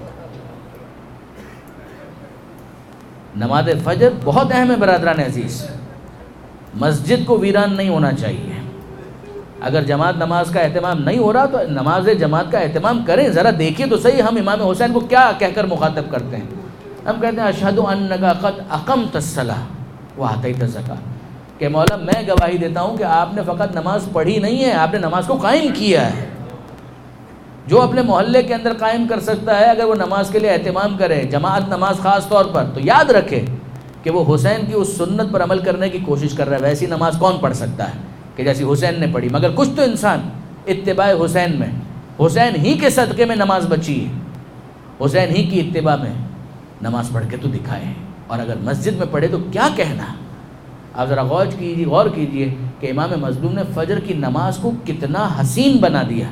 نماز فجر بہت اہم ہے برادران عزیز, مسجد کو ویران نہیں ہونا چاہیے. اگر جماعت نماز کا اہتمام نہیں ہو رہا تو نماز جماعت کا اہتمام کریں. ذرا دیکھیے تو صحیح ہم امام حسین کو کیا کہہ کر مخاطب کرتے ہیں. ہم کہتے ہیں اشہد انک قد اقمت الصلاۃ وآتیت الزکاۃ, کہ مولا میں گواہی دیتا ہوں کہ آپ نے فقط نماز پڑھی نہیں ہے, آپ نے نماز کو قائم کیا ہے. جو اپنے محلے کے اندر قائم کر سکتا ہے اگر وہ نماز کے لیے اہتمام کرے, جماعت نماز خاص طور پر, تو یاد رکھے کہ وہ حسین کی اس سنت پر عمل کرنے کی کوشش کر رہا ہے. ویسی نماز کون پڑھ سکتا ہے کہ جیسی حسین نے پڑھی. مگر کچھ تو انسان اتباع حسین میں, حسین ہی کے صدقے میں نماز بچی ہے, حسین ہی کی اتباع میں نماز پڑھ کے تو دکھائے، اور اگر مسجد میں پڑھے تو کیا کہنا۔ آپ ذرا غور کیجیے غور کیجیے کہ امام مظلوم نے فجر کی نماز کو کتنا حسین بنا دیا،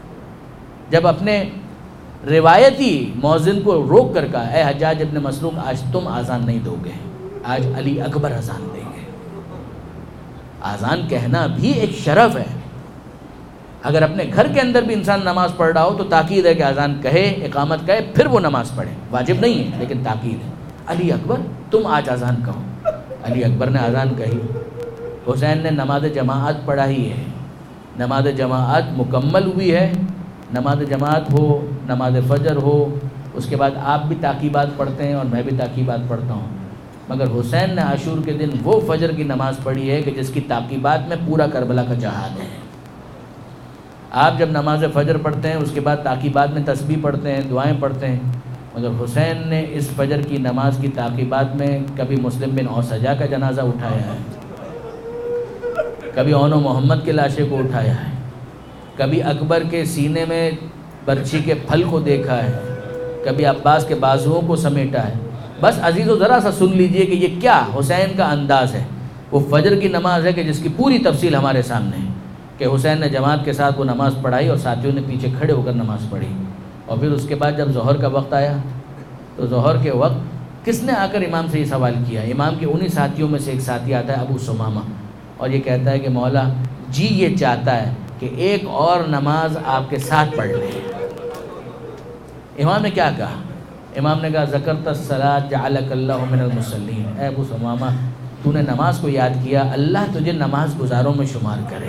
جب اپنے روایتی مؤذن کو روک کر کہا، اے حجاج ابن مسروق، آج تم اذان نہیں دو گے، آج علی اکبر اذان دیں گے۔ اذان کہنا بھی ایک شرف ہے۔ اگر اپنے گھر کے اندر بھی انسان نماز پڑھ رہا ہو تو تاکید ہے کہ اذان کہے، اقامت کہے، پھر وہ نماز پڑھے۔ واجب نہیں ہے لیکن تاکید ہے، علی اکبر تم آج اذان کہو۔ علی اکبر نے اذان کہی، حسین نے نماز جماعت پڑھائی ہے، نماز جماعت مکمل ہوئی ہے۔ نماز جماعت ہو، نماز فجر ہو، اس کے بعد آپ بھی تاکیبات پڑھتے ہیں اور میں بھی تاکیبات پڑھتا ہوں، مگر حسین نے عاشور کے دن وہ فجر کی نماز پڑھی ہے کہ جس کی تاکیبات میں پورا کربلا کا جہاد ہے۔ آپ جب نماز فجر پڑھتے ہیں اس کے بعد تاکیبات میں تسبیح پڑھتے ہیں، دعائیں پڑھتے ہیں، مگر حسین نے اس فجر کی نماز کی تاکیبات میں کبھی مسلم بن اوسجا کا جنازہ اٹھایا ہے، کبھی اون و محمد کے لاشے کو اٹھایا ہے، کبھی اکبر کے سینے میں برچھی کے پھل کو دیکھا ہے، کبھی عباس کے بازوؤں کو سمیٹا ہے۔ بس عزیزو ذرا سا سن لیجئے کہ یہ کیا حسین کا انداز ہے۔ وہ فجر کی نماز ہے کہ جس کی پوری تفصیل ہمارے سامنے ہے کہ حسین نے جماعت کے ساتھ وہ نماز پڑھائی اور ساتھیوں نے پیچھے کھڑے ہو کر نماز پڑھی، اور پھر اس کے بعد جب ظہر کا وقت آیا تو ظہر کے وقت کس نے آ کر امام سے یہ سوال کیا؟ امام کے انہی ساتھیوں میں سے ایک ساتھی آتا ہے ابو سمامہ، اور یہ کہتا ہے کہ مولا جی یہ چاہتا ہے کہ ایک اور نماز آپ کے ساتھ پڑھ لیں۔ امام نے کیا کہا؟ امام نے کہا ذکرت الصلاۃ جعلک اللہ من المصلین، اے ابو سمامہ تو نے نماز کو یاد کیا، اللہ تجھے نماز گزاروں میں شمار کرے۔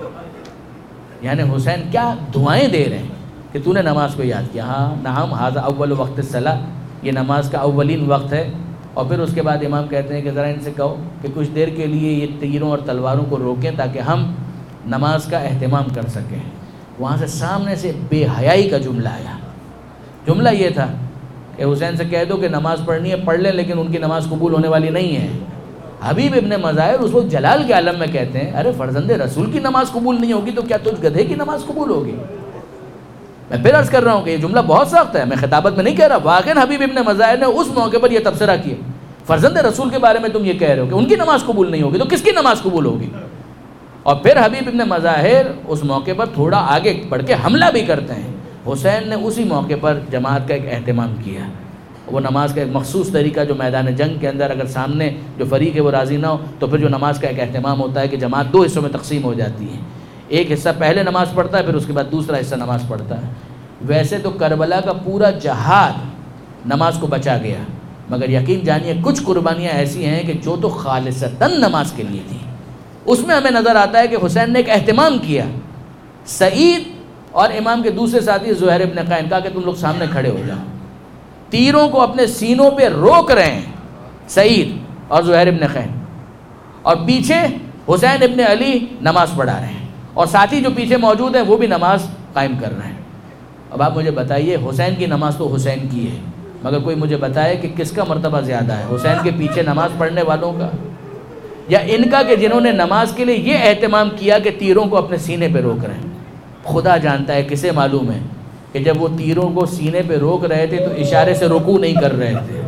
یعنی حسین کیا دعائیں دے رہے ہیں کہ تو نے نماز کو یاد کیا۔ ہاں نعم ھذا اول وقت الصلاۃ، یہ نماز کا اولین وقت ہے۔ اور پھر اس کے بعد امام کہتے ہیں کہ ذرا ان سے کہو کہ کچھ دیر کے لیے یہ تیروں اور تلواروں کو روکیں تاکہ ہم نماز کا اہتمام کر سکیں۔ وہاں سے سامنے سے بے حیائی کا جملہ آیا۔ جملہ یہ تھا کہ حسین سے کہہ دو کہ نماز پڑھنی ہے پڑھ لیں، لیکن ان کی نماز قبول ہونے والی نہیں ہے۔ حبیب ابن مظاہر اس وقت جلال کے عالم میں کہتے ہیں ارے فرزند رسول کی نماز قبول نہیں ہوگی تو کیا تجھ گدھے کی نماز قبول ہوگی؟ میں پھر عرض کر رہا ہوں کہ یہ جملہ بہت سخت ہے، میں خطابت میں نہیں کہہ رہا، واقعاً حبیب ابن مظاہر نے اس موقع پر یہ تبصرہ کیا، فرزند رسول کے بارے میں تم یہ کہہ رہے ہو کہ ان کی نماز قبول نہیں ہوگی تو کس کی نماز قبول ہوگی؟ اور پھر حبیب ابن مظاہر اس موقع پر تھوڑا آگے بڑھ کے حملہ بھی کرتے ہیں۔ حسین نے اسی موقع پر جماعت کا ایک اہتمام کیا، وہ نماز کا ایک مخصوص طریقہ جو میدان جنگ کے اندر اگر سامنے جو فریق ہے وہ راضی نہ ہو تو پھر جو نماز کا ایک اہتمام ہوتا ہے کہ جماعت دو حصوں میں تقسیم ہو جاتی ہے، ایک حصہ پہلے نماز پڑھتا ہے پھر اس کے بعد دوسرا حصہ نماز پڑھتا ہے۔ ویسے تو کربلا کا پورا جہاد نماز کو بچا گیا، مگر یقین جانیے کچھ قربانیاں ایسی ہیں کہ جو تو خالصتاً نماز کے لیے تھی، اس میں ہمیں نظر آتا ہے کہ حسین نے ایک اہتمام کیا۔ سعید اور امام کے دوسرے ساتھی زہیر ابن قین کہا کہ تم لوگ سامنے کھڑے ہو جاؤ، تیروں کو اپنے سینوں پہ روک رہے ہیں سعید اور زہیر ابن قین، اور پیچھے حسین ابن علی نماز پڑھا رہے ہیں، اور ساتھی جو پیچھے موجود ہیں وہ بھی نماز قائم کر رہے ہیں۔ اب آپ مجھے بتائیے حسین کی نماز تو حسین کی ہے، مگر کوئی مجھے بتائے کہ کس کا مرتبہ زیادہ ہے، حسین کے پیچھے نماز پڑھنے والوں کا یا ان کا کہ جنہوں نے نماز کے لیے یہ اہتمام کیا کہ تیروں کو اپنے سینے پہ روک رہے ہیں؟ خدا جانتا ہے کسے معلوم ہے کہ جب وہ تیروں کو سینے پہ روک رہے تھے تو اشارے سے رکوع نہیں کر رہے تھے،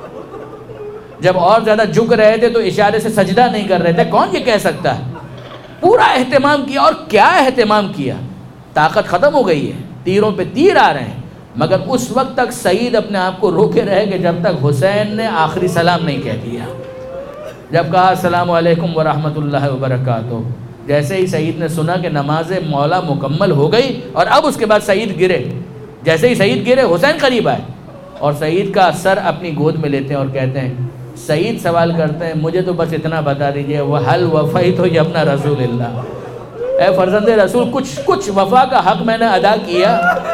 جب اور زیادہ جھک رہے تھے تو اشارے سے سجدہ نہیں کر رہے تھے۔ کون یہ کہہ سکتا ہے؟ پورا اہتمام کیا، اور کیا اہتمام کیا۔ طاقت ختم ہو گئی ہے، تیروں پہ تیر آ رہے ہیں، مگر اس وقت تک سعید اپنے آپ کو روکے رہے کہ جب تک حسین نے آخری سلام نہیں کہہ دیا۔ جب کہا السلام علیکم ورحمۃ اللہ وبرکاتہ، جیسے ہی سعید نے سنا کہ نماز مولا مکمل ہو گئی اور اب اس کے بعد سعید گرے، جیسے ہی سعید گرے حسین قریب آئے اور سعید کا سر اپنی گود میں لیتے ہیں اور کہتے ہیں، سعید سوال کرتے ہیں مجھے تو بس اتنا بتا دیجئے وَهَلْ وَفَيْتُ يَا ابْنَ رسول اللہ، اے فرزند رسول کچھ کچھ وفا کا حق میں نے ادا کیا؟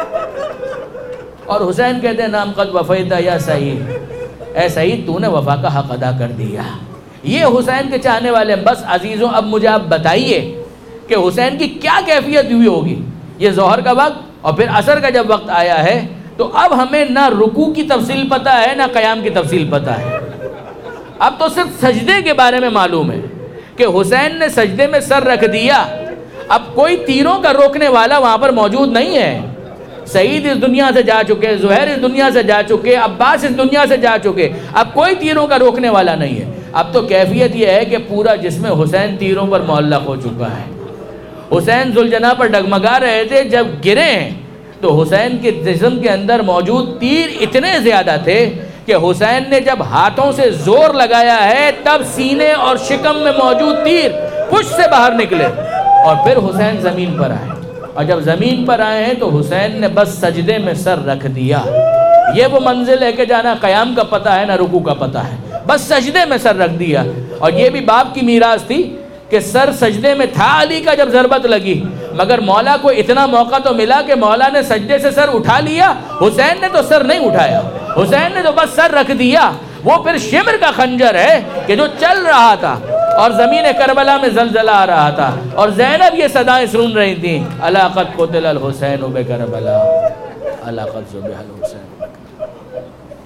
اور حسین کہتے ہیں نام قد وفیت یا سعید، اے سعید تو نے وفا کا حق ادا کر دیا۔ یہ حسین کے چاہنے والے ہیں۔ بس عزیزوں اب مجھے آپ بتائیے کہ حسین کی کیا کیفیت ہوئی ہوگی۔ یہ ظہر کا وقت اور پھر عصر کا جب وقت آیا ہے تو اب ہمیں نہ رکوع کی تفصیل پتہ ہے نہ قیام کی تفصیل پتہ ہے، اب تو صرف سجدے کے بارے میں معلوم ہے کہ حسین نے سجدے میں سر رکھ دیا۔ اب کوئی تیروں کا روکنے والا وہاں پر موجود نہیں ہے، سعید اس دنیا سے جا چکے، زہیر اس دنیا سے جا چکے، عباس اس دنیا سے جا چکے، اب کوئی تیروں کا روکنے والا نہیں ہے۔ اب تو کیفیت یہ ہے کہ پورا جسم حسین تیروں پر معلق ہو چکا ہے۔ حسین ذوالجناح پر ڈگمگا رہے تھے، جب گرے ہیں تو حسین کے جسم کے اندر موجود تیر اتنے زیادہ تھے کہ حسین نے جب ہاتھوں سے زور لگایا ہے تب سینے اور شکم میں موجود تیر پشت سے باہر نکلے، اور پھر حسین زمین پر آئے، اور جب زمین پر آئے ہیں تو حسین نے بس سجدے میں سر رکھ دیا۔ یہ وہ منزل ہے کہ جانا قیام کا پتہ ہے نہ رکوع کا پتہ ہے، بس سجدے میں سر رکھ دیا۔ اور یہ بھی باپ کی میراث تھی کہ سر سجدے میں تھا علی کا جب ضربت لگی، مگر مولا کو اتنا موقع تو ملا کہ مولا نے سجدے سے سر اٹھا لیا، حسین نے تو سر نہیں اٹھایا، حسین نے تو بس سر رکھ دیا۔ وہ پھر شمر کا خنجر ہے کہ جو چل رہا تھا اور زمین کربلا میں زلزلہ آ رہا تھا، اور زینب یہ صدائیں سن رہی تھیں، الا قد قتل الحسین بکربلا، الا قد ذبح الحسین بکربلا،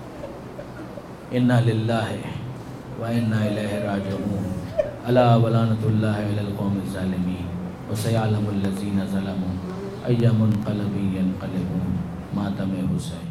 انا للہ و انا الیہ راجعون، الا ولعنۃ اللہ علی القوم الظالمین، وسیعلم الذین ظلموا ای منقلب ینقلبون، ماتم حسین۔